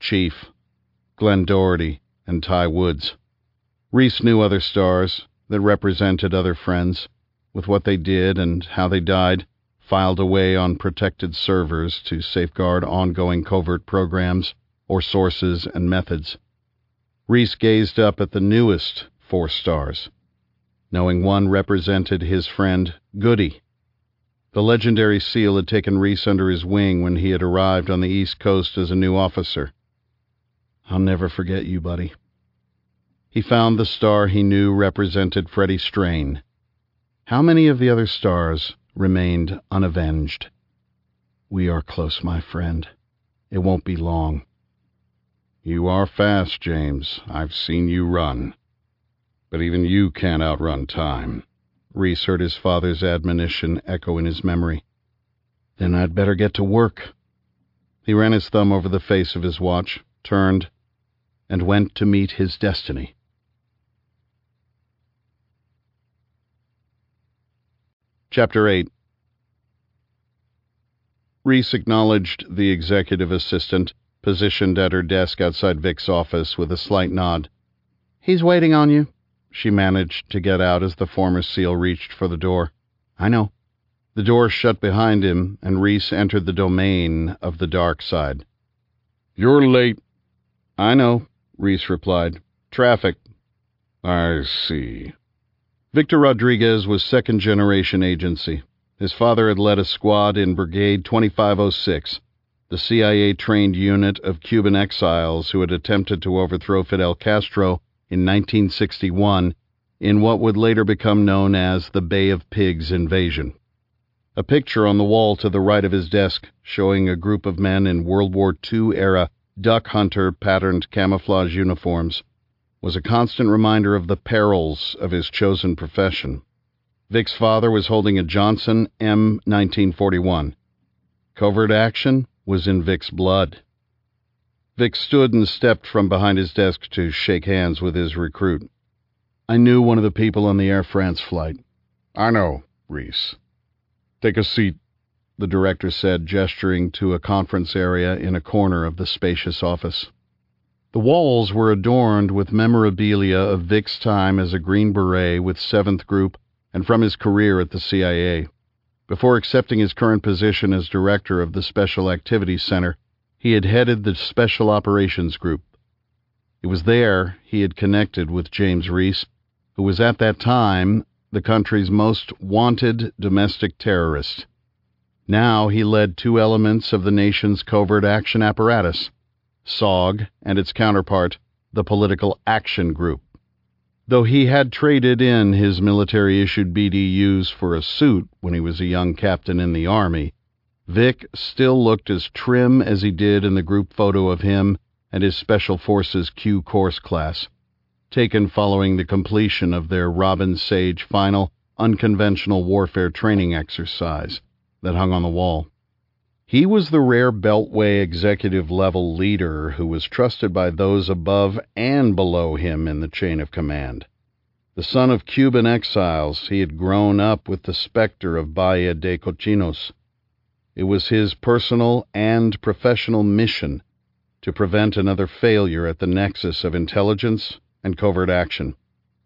Chief, Glenn Doherty, and Ty Woods. Reese knew other stars that represented other friends, with what they did and how they died, filed away on protected servers to safeguard ongoing covert programs or sources and methods. Reese gazed up at the newest 4 stars, knowing one represented his friend Goody. The legendary SEAL had taken Reese under his wing when he had arrived on the East Coast as a new officer. "I'll never forget you, buddy." He found the star he knew represented Freddie Strain. How many of the other stars remained unavenged? "We are close, my friend. It won't be long." "You are fast, James. I've seen you run. But even you can't outrun time." Reese heard his father's admonition echo in his memory. "Then I'd better get to work." He ran his thumb over the face of his watch, turned, and went to meet his destiny. Chapter 8. Reese acknowledged the executive assistant, positioned at her desk outside Vic's office, with a slight nod. "He's waiting on you," she managed to get out as the former SEAL reached for the door. "I know." The door shut behind him, and Reese entered the domain of the dark side. "You're late." "I know," Reese replied. "Traffic." "I see." Victor Rodriguez was second-generation agency. His father had led a squad in Brigade 2506, the CIA-trained unit of Cuban exiles who had attempted to overthrow Fidel Castro in 1961 in what would later become known as the Bay of Pigs invasion. A picture on the wall to the right of his desk showing a group of men in World War II-era duck hunter-patterned camouflage uniforms was a constant reminder of the perils of his chosen profession. Vic's father was holding a Johnson M1941. Covert action was in Vic's blood. Vic stood and stepped from behind his desk to shake hands with his recruit. "I knew one of the people on the Air France flight." "I know, Reese. Take a seat," the director said, gesturing to a conference area in a corner of the spacious office. The walls were adorned with memorabilia of Vic's time as a Green Beret with 7th Group and from his career at the CIA. Before accepting his current position as director of the Special Activities Center, he had headed the Special Operations Group. It was there he had connected with James Reese, who was at that time the country's most wanted domestic terrorist. Now he led 2 elements of the nation's covert action apparatus, SOG and its counterpart, the Political Action Group. Though he had traded in his military-issued BDUs for a suit when he was a young captain in the Army, Vic still looked as trim as he did in the group photo of him and his Special Forces Q course class, taken following the completion of their Robin Sage final unconventional warfare training exercise that hung on the wall. He was the rare Beltway executive-level leader who was trusted by those above and below him in the chain of command. The son of Cuban exiles, he had grown up with the specter of Bahia de Cochinos. It was his personal and professional mission to prevent another failure at the nexus of intelligence and covert action.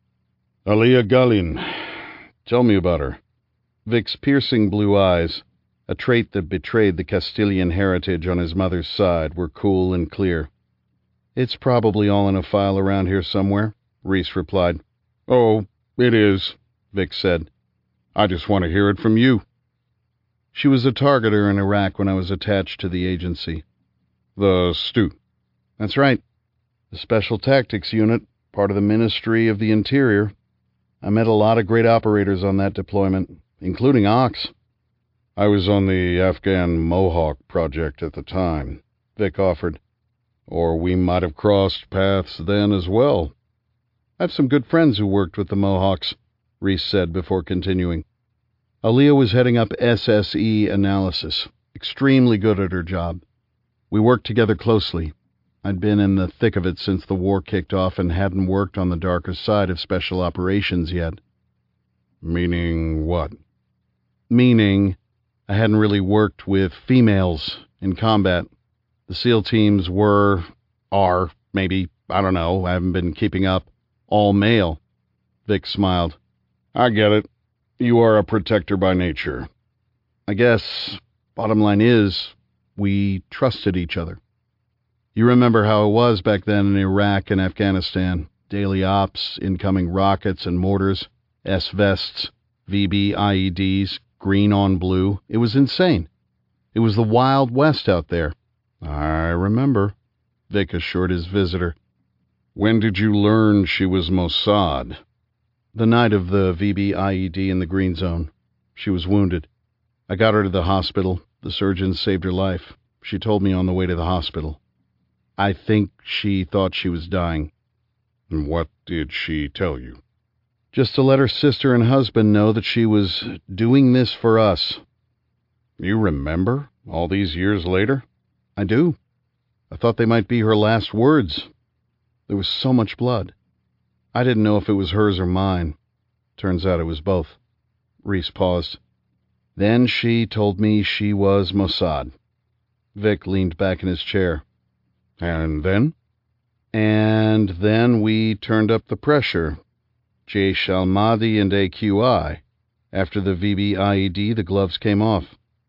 "Alia Galin, tell me about her." Vic's piercing blue eyes, a trait that betrayed the Castilian heritage on his mother's side, were cool and clear. "It's probably all in a file around here somewhere," Reese replied. "Oh, it is," Vic said. "I just want to hear it from you." "She was a targeter in Iraq when I was attached to the agency." "The STU?" "That's right. The Special Tactics Unit, part of the Ministry of the Interior. I met a lot of great operators on that deployment, including Ox." "I was on the Afghan Mohawk project at the time," Vic offered. "Or we might have crossed paths then as well." "I have some good friends who worked with the Mohawks," Reese said before continuing. "Aaliyah was heading up SSE analysis, extremely good at her job. We worked together closely. I'd been in the thick of it since the war kicked off and hadn't worked on the darker side of special operations yet." "Meaning what?" "Meaning I hadn't really worked with females in combat. The SEAL teams were, Are, maybe, I don't know, I haven't been keeping up. All male. Vic smiled. I get it. You are a protector by nature. I guess, bottom line is, we trusted each other. You remember how it was back then in Iraq and Afghanistan. Daily ops, incoming rockets and mortars, S-vests, VB IEDs, green on blue. It was insane. It was the Wild West out there. I remember, Vic assured his visitor. When did you learn she was Mossad? The night of the VB IED in the green zone. She was wounded. I got her to the hospital. The surgeons saved her life. She told me on the way to the hospital. I think she thought she was dying. And what did she tell you? Just to let her sister and husband know that she was doing this for us. You remember, all these years later? I do. I thought they might be her last words. There was so much blood. I didn't know if it was hers or mine. Turns out it was both. Reese paused. Then she told me she was Mossad. Vic leaned back in his chair. And then? And then we turned up the pressure. Jaish al-Mahdi and AQI. After the VB IED, the gloves came off.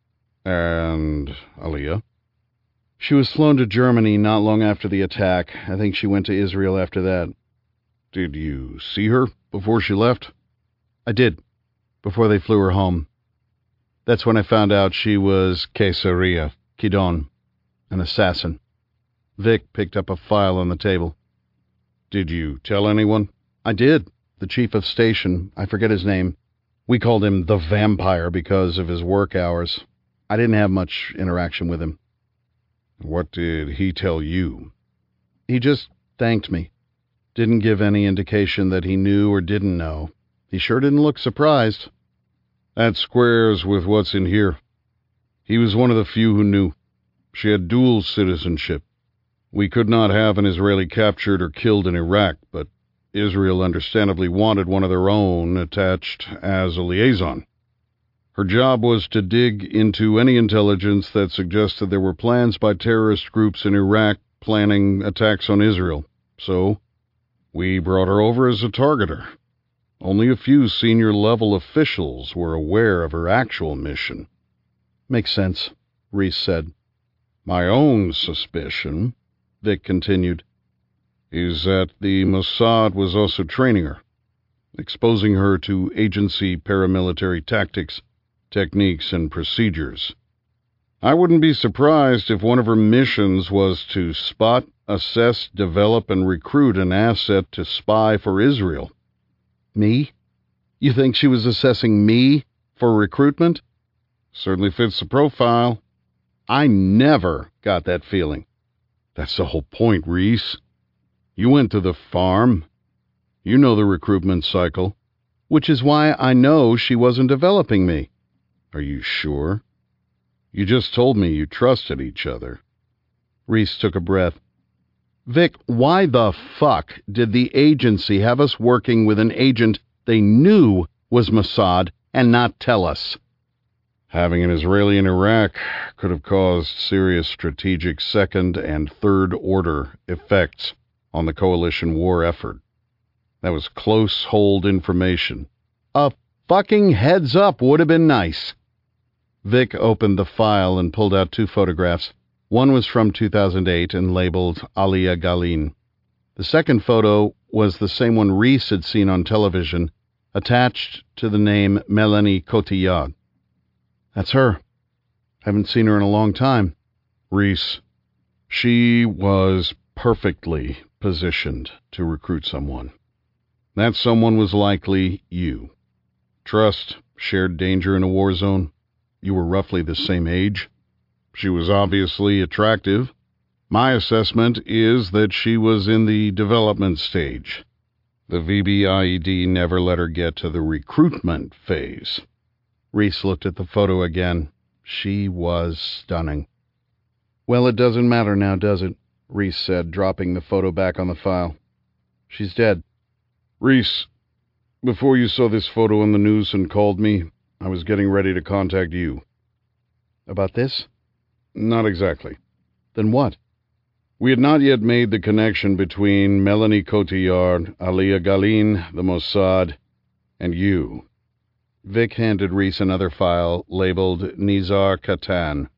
And Aliyah? She was flown to Germany not long after the attack. I think she went to Israel after that. Did you see her before she left? I did, before they flew her home. That's when I found out she was Caesarea, Kidon, an assassin. Vic picked up a file on the table. Did you tell anyone? I did. The chief of station, I forget his name. We called him the Vampire because of his work hours. I didn't have much interaction with him. What did he tell you? He just thanked me. Didn't give any indication that he knew or didn't know. He sure didn't look surprised. That squares with what's in here. He was one of the few who knew. She had dual citizenship. We could not have an Israeli captured or killed in Iraq, but Israel understandably wanted one of their own attached as a liaison. Her job was to dig into any intelligence that suggested there were plans by terrorist groups in Iraq planning attacks on Israel. So, we brought her over as a targeter. Only a few senior-level officials were aware of her actual mission. Makes sense, Reese said. My own suspicion, Vic continued, is that the Mossad was also training her, exposing her to agency paramilitary tactics, techniques, and procedures. I wouldn't be surprised if one of her missions was to spot, assess, develop, and recruit an asset to spy for Israel. Me? You think she was assessing me for recruitment? Certainly fits the profile. I never got that feeling. That's the whole point, Reese. You went to the farm. You know the recruitment cycle, which is why I know she wasn't developing me. Are you sure? You just told me you trusted each other. Reese took a breath. Vic, why the fuck did the agency have us working with an agent they knew was Mossad and not tell us? Having an Israeli in Iraq could have caused serious strategic second and third order effects on the coalition war effort. That was close hold information. A fucking heads up would have been nice. Vic opened the file and pulled out 2 photographs. One was from 2008 and labeled Aliyah Galin. The second photo was the same one Reese had seen on television, attached to the name Melanie Cotillard. That's her. Haven't seen her in a long time. Reese, she was perfectly positioned to recruit someone. That someone was likely you. Trust, shared danger in a war zone. You were roughly the same age. She was obviously attractive. My assessment is that she was in the development stage. The VBIED never let her get to the recruitment phase. Reese looked at the photo again. She was stunning. Well, it doesn't matter now, does it? Reese said, dropping the photo back on the file. She's dead. Reese, before you saw this photo on the news and called me, I was getting ready to contact you. About this? Not exactly. Then what? We had not yet made the connection between Melanie Cotillard, Alia Galin, the Mossad, and you. Vic handed Reese another file labeled Nizar Katan.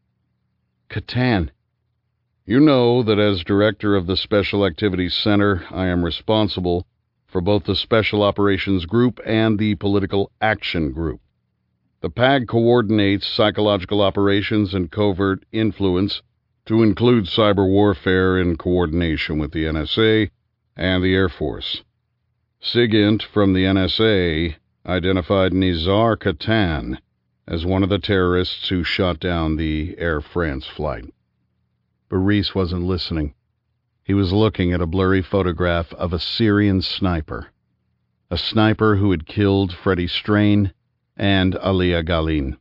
Katan. You know that as director of the Special Activities Center, I am responsible for both the Special Operations Group and the Political Action Group. The PAG coordinates psychological operations and covert influence to include cyber warfare in coordination with the NSA and the Air Force. SIGINT from the NSA identified Nizar Katan as one of the terrorists who shot down the Air France flight. But Reese wasn't listening. He was looking at a blurry photograph of a Syrian sniper. A sniper who had killed Freddie Strain and Alia Galin.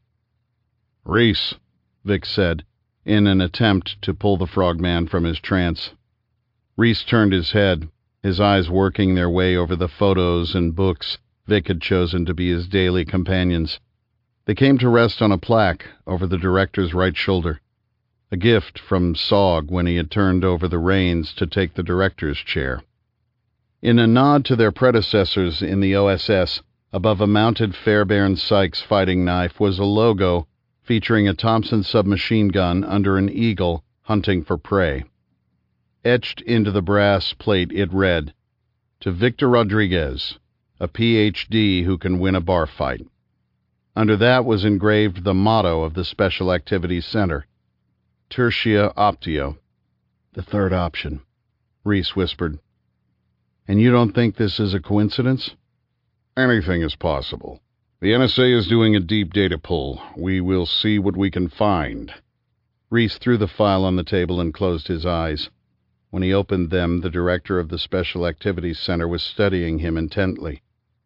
Reese, Vic said, in an attempt to pull the frogman from his trance. Reese turned his head, his eyes working their way over the photos and books Vic had chosen to be his daily companions. They came to rest on a plaque over the director's right shoulder, a gift from Sog when he had turned over the reins to take the director's chair. In a nod to their predecessors in the OSS, above a mounted Fairbairn Sykes fighting knife was a logo featuring a Thompson submachine gun under an eagle hunting for prey. Etched into the brass plate it read, "To Victor Rodriguez, a Ph.D. who can win a bar fight." Under that was engraved the motto of the Special Activities Center, Tertia Optio. The third option, Reese whispered. And you don't think this is a coincidence? Anything is possible. The NSA is doing a deep data pull. We will see what we can find. Reese threw the file on the table and closed his eyes. When he opened them, the director of the Special Activities Center was studying him intently.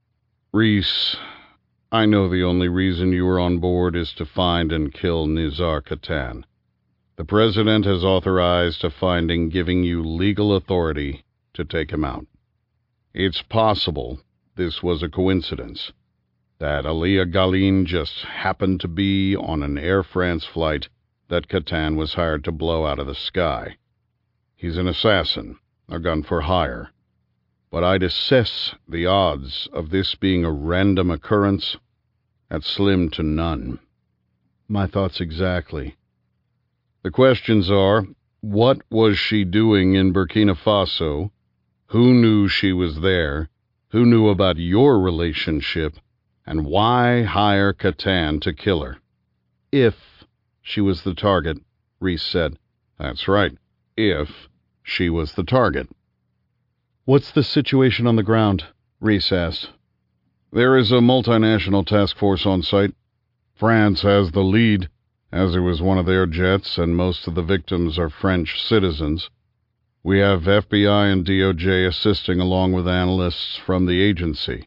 Reese, I know the only reason you are on board is to find and kill Nizar Katan. The President has authorized a finding giving you legal authority to take him out. It's possible this was a coincidence, that Alia Galin just happened to be on an Air France flight that Katan was hired to blow out of the sky. He's an assassin, a gun for hire. But I'd assess the odds of this being a random occurrence at slim to none. My thoughts exactly. The questions are, what was she doing in Burkina Faso? Who knew she was there? Who knew about your relationship? And why hire Katan to kill her? If she was the target, Reese said. That's right. If she was the target. What's the situation on the ground? Reese asked. There is a multinational task force on site. France has the lead, as it was one of their jets, and most of the victims are French citizens. We have FBI and DOJ assisting along with analysts from the agency.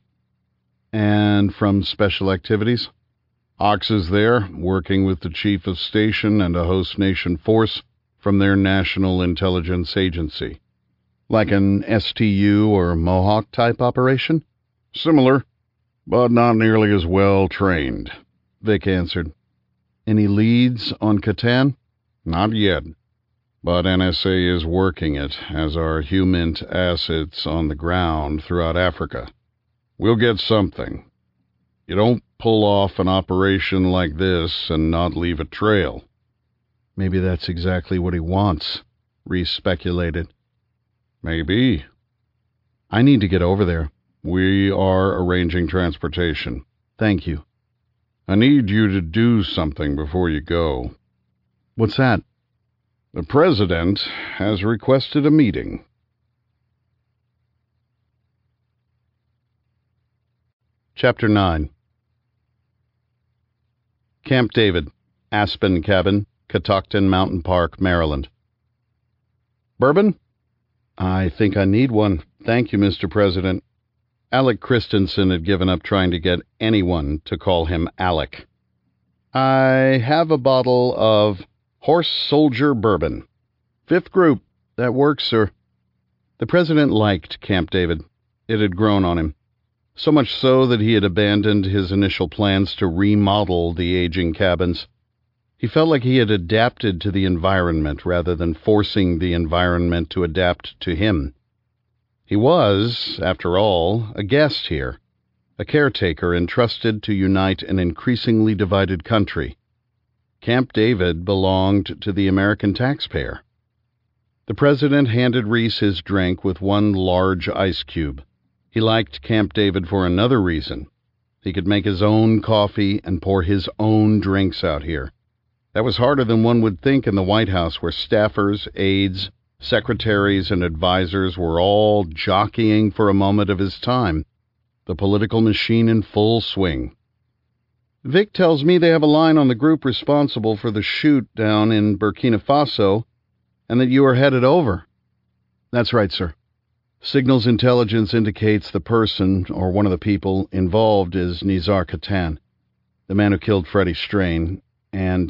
And from Special Activities? Ox is there, working with the chief of station and a host nation force from their National Intelligence Agency. Like an STU or Mohawk-type operation? Similar, but not nearly as well trained, Vic answered. Any leads on Katan? Not yet, but NSA is working it, as are HUMINT assets on the ground throughout Africa. We'll get something. You don't pull off an operation like this and not leave a trail. Maybe that's exactly what he wants, Reese speculated. Maybe. I need to get over there. We are arranging transportation. Thank you. I need you to do something before you go. What's that? The President has requested a meeting. Chapter 9. Camp David, Aspen Cabin, Catoctin Mountain Park, Maryland. Bourbon? I think I need one. Thank you, Mr. President. Alec Christensen had given up trying to get anyone to call him Alec. I have a bottle of Horse Soldier Bourbon. 5th group. That works, sir. The President liked Camp David. It had grown on him. So much so that he had abandoned his initial plans to remodel the aging cabins. He felt like he had adapted to the environment rather than forcing the environment to adapt to him. He was, after all, a guest here, a caretaker entrusted to unite an increasingly divided country. Camp David belonged to the American taxpayer. The president handed Reese his drink with one large ice cube. He liked Camp David for another reason. He could make his own coffee and pour his own drinks out here. That was harder than one would think in the White House, where staffers, aides, secretaries, and advisors were all jockeying for a moment of his time. The political machine in full swing. Vic tells me they have a line on the group responsible for the shoot down in Burkina Faso, and that you are headed over. That's right, sir. Signals intelligence indicates the person, or one of the people, involved is Nizar Katan, the man who killed Freddie Strain, and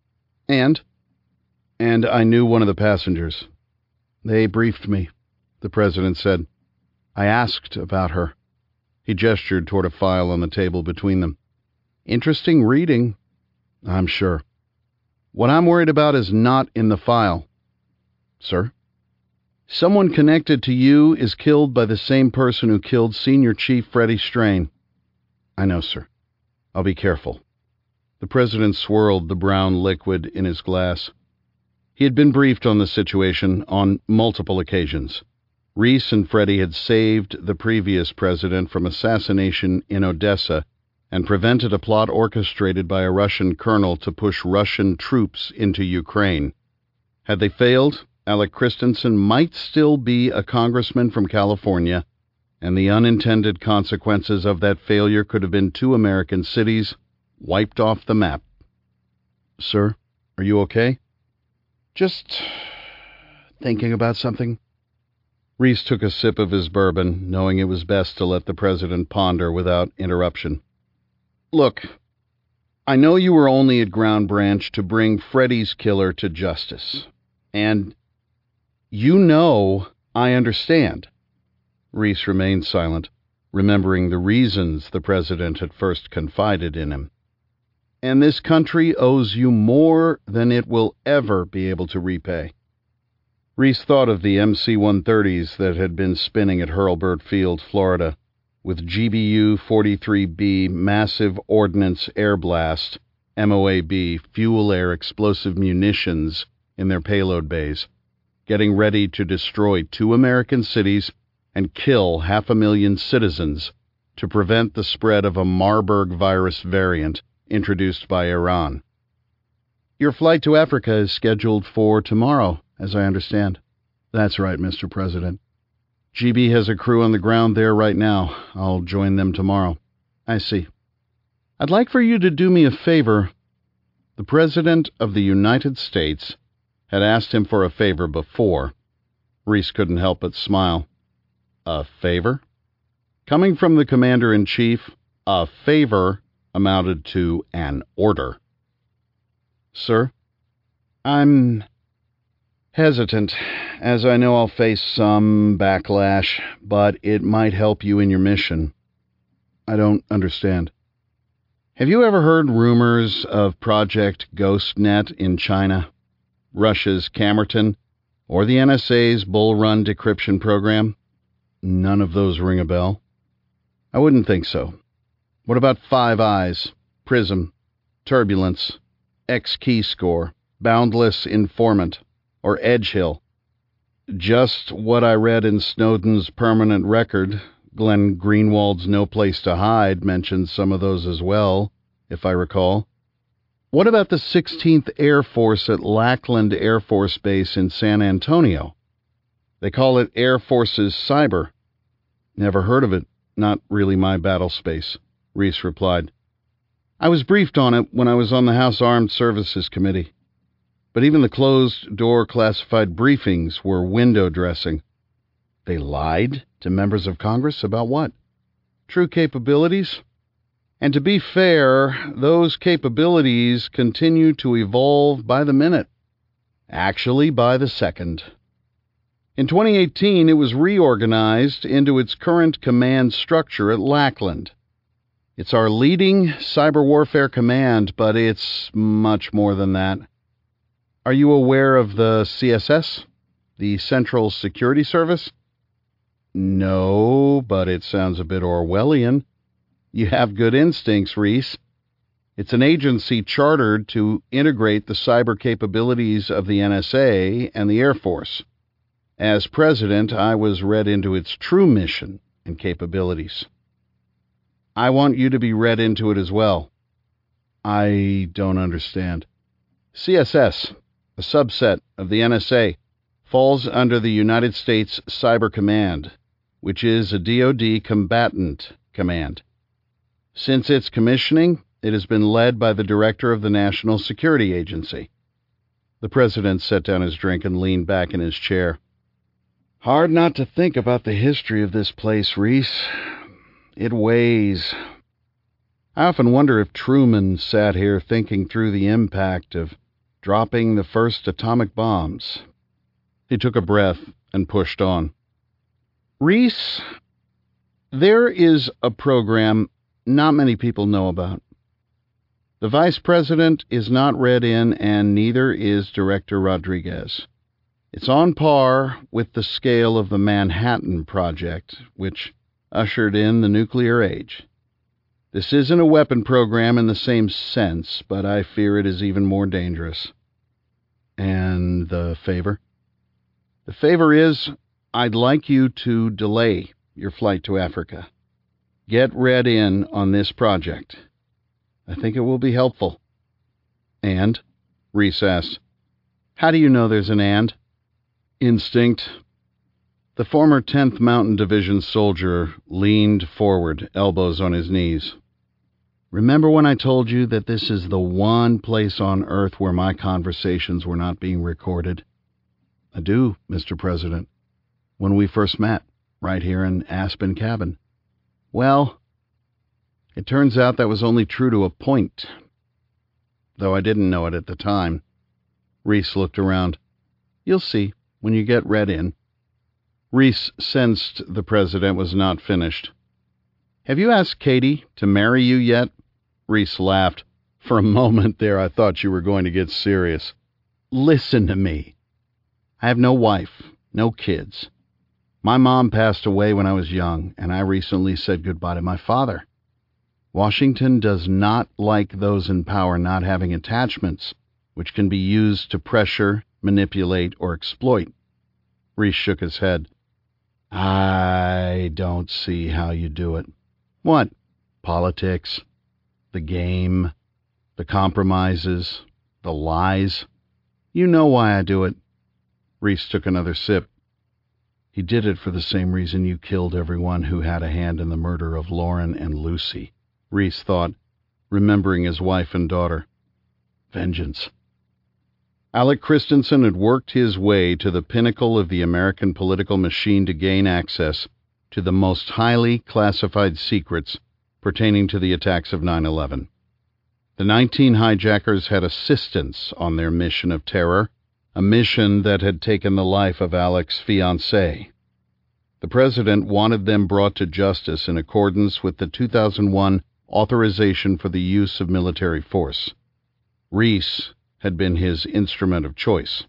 I knew one of the passengers. They briefed me, the president said. I asked about her. He gestured toward a file on the table between them. Interesting reading, I'm sure. What I'm worried about is not in the file. Sir? Someone connected to you is killed by the same person who killed Senior Chief Freddie Strain. I know, sir. I'll be careful. The president swirled the brown liquid in his glass. He had been briefed on the situation on multiple occasions. Reese and Freddie had saved the previous president from assassination in Odessa and prevented a plot orchestrated by a Russian colonel to push Russian troops into Ukraine. Had they failed, Alec Christensen might still be a congressman from California, and the unintended consequences of that failure could have been 2 American cities wiped off the map. Sir, are you okay? Just thinking about something. Reese took a sip of his bourbon, knowing it was best to let the president ponder without interruption. Look, I know you were only at Ground Branch to bring Freddie's killer to justice. And you know I understand. Reese remained silent, remembering the reasons the president had first confided in him. And this country owes you more than it will ever be able to repay. Reese thought of the MC-130s that had been spinning at Hurlburt Field, Florida, with GBU-43B massive ordnance air blast, MOAB, fuel-air explosive munitions in their payload bays, getting ready to destroy 2 American cities and kill 500,000 citizens to prevent the spread of a Marburg virus variant introduced by Iran. Your flight to Africa is scheduled for tomorrow, as I understand. That's right, Mr. President. GB has a crew on the ground there right now. I'll join them tomorrow. I see. I'd like for you to do me a favor. The President of the United States had asked him for a favor before. Reese couldn't help but smile. A favor? Coming from the Commander-in-Chief, a favor amounted to an order. Sir, I'm hesitant, as I know I'll face some backlash, but it might help you in your mission. I don't understand. Have you ever heard rumors of Project GhostNet in China, Russia's Camerton, or the NSA's Bull Run decryption program? None of those ring a bell. I wouldn't think so. What about Five Eyes, Prism, Turbulence, X-Keyscore, Boundless Informant, or Edgehill? Just what I read in Snowden's permanent record. Glenn Greenwald's No Place to Hide mentions some of those as well, if I recall. What about the 16th Air Force at Lackland Air Force Base in San Antonio? They call it Air Force's Cyber. Never heard of it. Not really my battle space, Reese replied. I was briefed on it when I was on the House Armed Services Committee. But even the closed-door classified briefings were window dressing. They lied to members of Congress about what? True capabilities? And to be fair, those capabilities continue to evolve by the minute. Actually, by the second. In 2018, it was reorganized into its current command structure at Lackland. It's our leading cyber warfare command, but it's much more than that. Are you aware of the CSS, the Central Security Service? No, but it sounds a bit Orwellian. You have good instincts, Reese. It's an agency chartered to integrate the cyber capabilities of the NSA and the Air Force. As president, I was read into its true mission and capabilities. I want you to be read into it as well. I don't understand. CSS, a subset of the NSA, falls under the United States Cyber Command, which is a DoD combatant command. Since its commissioning, it has been led by the director of the National Security Agency. The president set down his drink and leaned back in his chair. Hard not to think about the history of this place, Reese. It weighs. I often wonder if Truman sat here thinking through the impact of dropping the first atomic bombs. He took a breath and pushed on. Reese, there is a program not many people know about. The vice president is not read in, and neither is Director Rodriguez. It's on par with the scale of the Manhattan Project, which ushered in the nuclear age. This isn't a weapon program in the same sense, but I fear it is even more dangerous. And the favor? The favor is, I'd like you to delay your flight to Africa. Get read in on this project. I think it will be helpful. And? Reese asked. How do you know there's an and? Instinct. The former 10th Mountain Division soldier leaned forward, elbows on his knees. Remember when I told you that this is the one place on Earth where my conversations were not being recorded? I do, Mr. President. When we first met, right here in Aspen Cabin. Well, it turns out that was only true to a point. Though I didn't know it at the time. Reese looked around. You'll see when you get read in. Reese sensed the president was not finished. Have you asked Katie to marry you yet? Reese laughed. For a moment there, I thought you were going to get serious. Listen to me. I have no wife, no kids. My mom passed away when I was young, and I recently said goodbye to my father. Washington does not like those in power not having attachments, which can be used to pressure, manipulate, or exploit. Reese shook his head. I don't see how you do it. What? Politics, the game, the compromises, the lies. You know why I do it. Reese took another sip. He did it for the same reason you killed everyone who had a hand in the murder of Lauren and Lucy, Reese thought, remembering his wife and daughter. Vengeance. Alec Christensen had worked his way to the pinnacle of the American political machine to gain access to the most highly classified secrets pertaining to the attacks of 9/11. The 19 hijackers had assistants on their mission of terror, a mission that had taken the life of Alec's fiancée. The president wanted them brought to justice in accordance with the 2001 authorization for the use of military force. Reese had been his instrument of choice.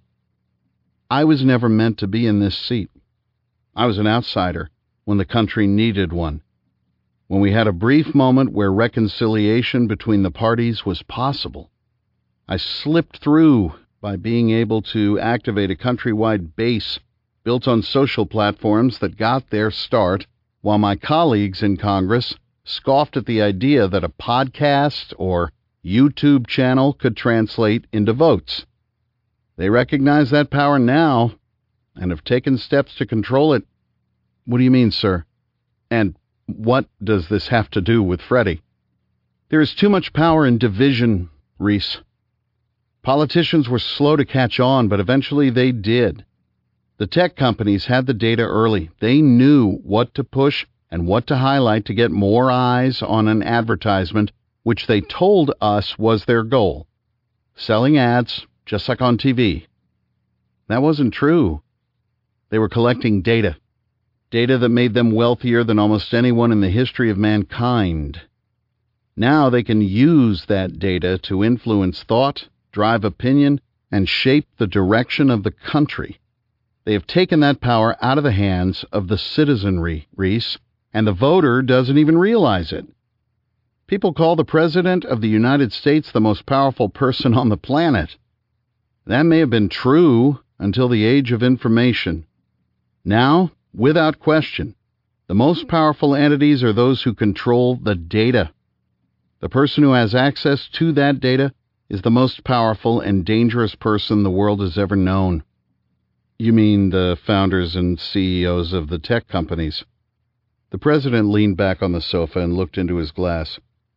I was never meant to be in this seat. I was an outsider when the country needed one. When we had a brief moment where reconciliation between the parties was possible, I slipped through by being able to activate a countrywide base built on social platforms that got their start, while my colleagues in Congress scoffed at the idea that a podcast or YouTube channel could translate into votes. They recognize that power now and have taken steps to control it. What do you mean, sir? And what does this have to do with Freddie? There is too much power in division, Reese. Politicians were slow to catch on, but eventually they did. The tech companies had the data early. They knew what to push and what to highlight to get more eyes on an advertisement, which they told us was their goal. Selling ads, just like on TV. That wasn't true. They were collecting data. Data that made them wealthier than almost anyone in the history of mankind. Now they can use that data to influence thought, drive opinion, and shape the direction of the country. They have taken that power out of the hands of the citizenry, Reese, and the voter doesn't even realize it. People call the President of the United States the most powerful person on the planet. That may have been true until the age of information. Now, without question, the most powerful entities are those who control the data. The person who has access to that data is the most powerful and dangerous person the world has ever known. You mean the founders and CEOs of the tech companies? The president leaned back on the sofa and looked into his glass.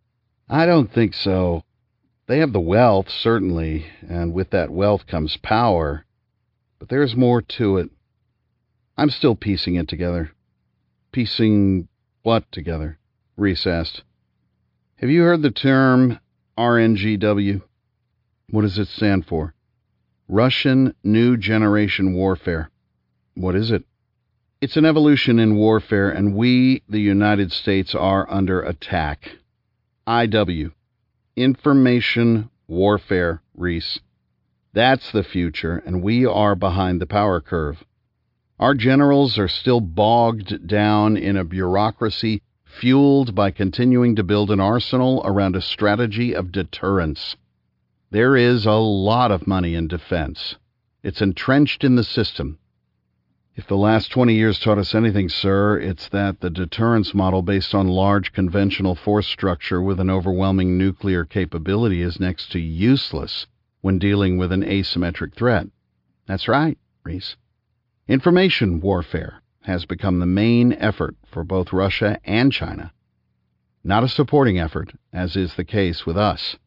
I don't think so. They have the wealth, certainly, and with that wealth comes power. But there's more to it. I'm still piecing it together. Piecing what together? Reese asked. Have you heard the term RNGW? What does it stand for? Russian New Generation Warfare. What is it? It's an evolution in warfare, and we, the United States, are under attack. IW. Information Warfare, Reese. That's the future, and we are behind the power curve. Our generals are still bogged down in a bureaucracy fueled by continuing to build an arsenal around a strategy of deterrence. There is a lot of money in defense. It's entrenched in the system. If the last 20 years taught us anything, sir, it's that the deterrence model based on large conventional force structure with an overwhelming nuclear capability is next to useless when dealing with an asymmetric threat. That's right, Reese. Information warfare has become the main effort for both Russia and China. Not a supporting effort, as is the case with us.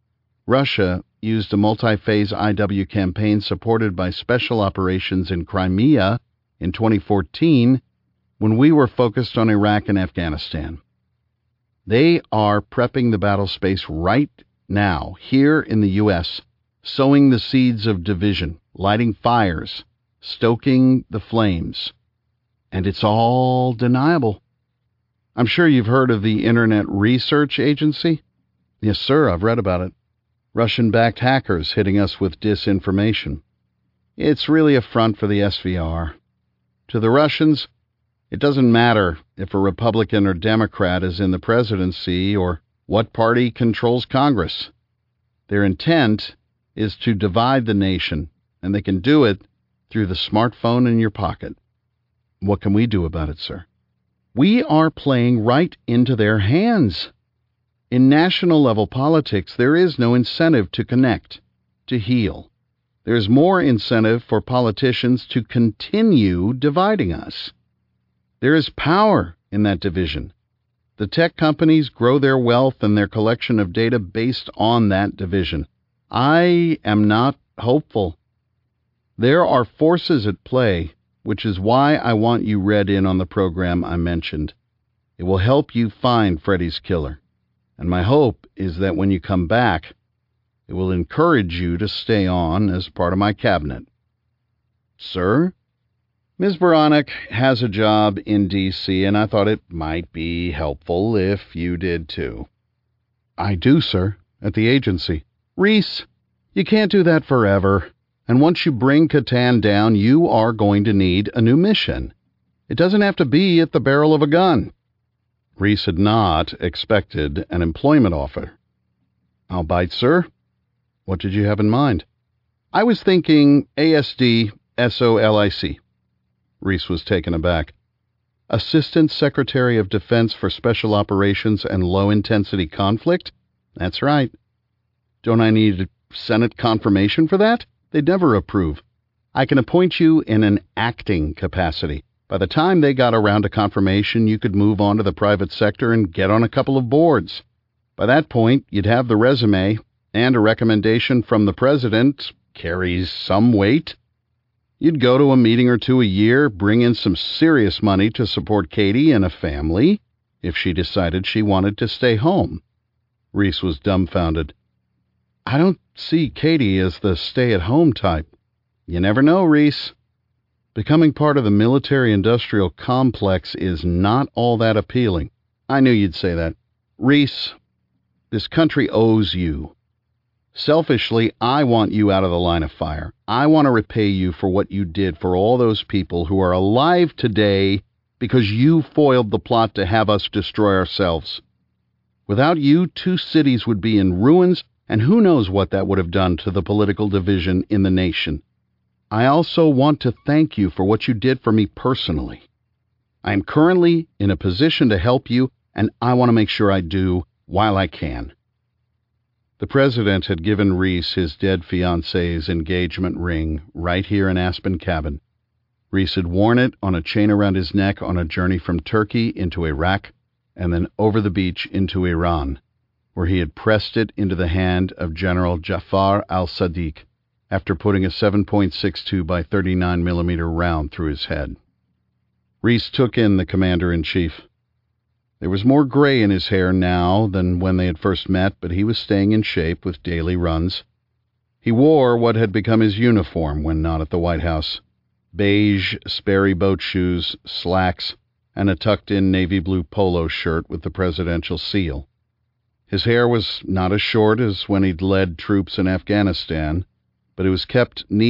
Russia used a multi-phase IW campaign supported by special operations in Crimea in 2014 when we were focused on Iraq and Afghanistan. They are prepping the battle space right now, here in the U.S., sowing the seeds of division, lighting fires, stoking the flames. And it's all deniable. I'm sure you've heard of the Internet Research Agency? Yes, sir, I've read about it. Russian-backed hackers hitting us with disinformation. It's really a front for the SVR. To the Russians, it doesn't matter if a Republican or Democrat is in the presidency or what party controls Congress. Their intent is to divide the nation, and they can do it through the smartphone in your pocket. What can we do about it, sir? We are playing right into their hands. In national-level politics, there is no incentive to connect, to heal. There's more incentive for politicians to continue dividing us. There is power in that division. The tech companies grow their wealth and their collection of data based on that division. I am not hopeful. There are forces at play, which is why I want you read in on the program I mentioned. It will help you find Freddy's killer. And my hope is that when you come back, it will encourage you to stay on as part of my cabinet. Sir? Ms. Baranek has a job in D.C., and I thought it might be helpful if you did too. I do, sir, at the agency. Reese, you can't do that forever. And once you bring Catan down, you are going to need a new mission. It doesn't have to be at the barrel of a gun. Reese had not expected an employment offer. I'll bite, sir. What did you have in mind? I was thinking ASD SOLIC. Reese was taken aback. Assistant Secretary of Defense for Special Operations and Low-Intensity Conflict? That's right. Don't I need Senate confirmation for that? They'd never approve. I can appoint you in an acting capacity. By the time they got around to confirmation, you could move on to the private sector and get on a couple of boards. By that point, you'd have the resume, and a recommendation from the president carries some weight. You'd go to a meeting or two a year, bring in some serious money to support Katie and a family, if she decided she wanted to stay home. Reese was dumbfounded. I don't see Katie as the stay-at-home type. You never know, Reese. Becoming part of the military-industrial complex is not all that appealing. I knew you'd say that. Reese, This country owes you. Selfishly, I want you out of the line of fire. I want to repay you for what you did for all those people who are alive today because you foiled the plot to have us destroy ourselves. Without you, 2 cities would be in ruins, and who knows what that would have done to the political division in the nation. I also want to thank you for what you did for me personally. I am currently in a position to help you, and I want to make sure I do while I can. The president had given Reese his dead fiancée's engagement ring right here in Aspen Cabin. Reese had worn it on a chain around his neck on a journey from Turkey into Iraq and then over the beach into Iran, where he had pressed it into the hand of General Jafar al-Sadiq after putting a 7.62 by 39 millimeter round through his head. Reese took in the commander-in-chief. There was more gray in his hair now than when they had first met, but he was staying in shape with daily runs. He wore what had become his uniform when not at the White House: beige Sperry boat shoes, slacks, and a tucked-in navy blue polo shirt with the presidential seal. His hair was not as short as when he'd led troops in Afghanistan, but it was kept neat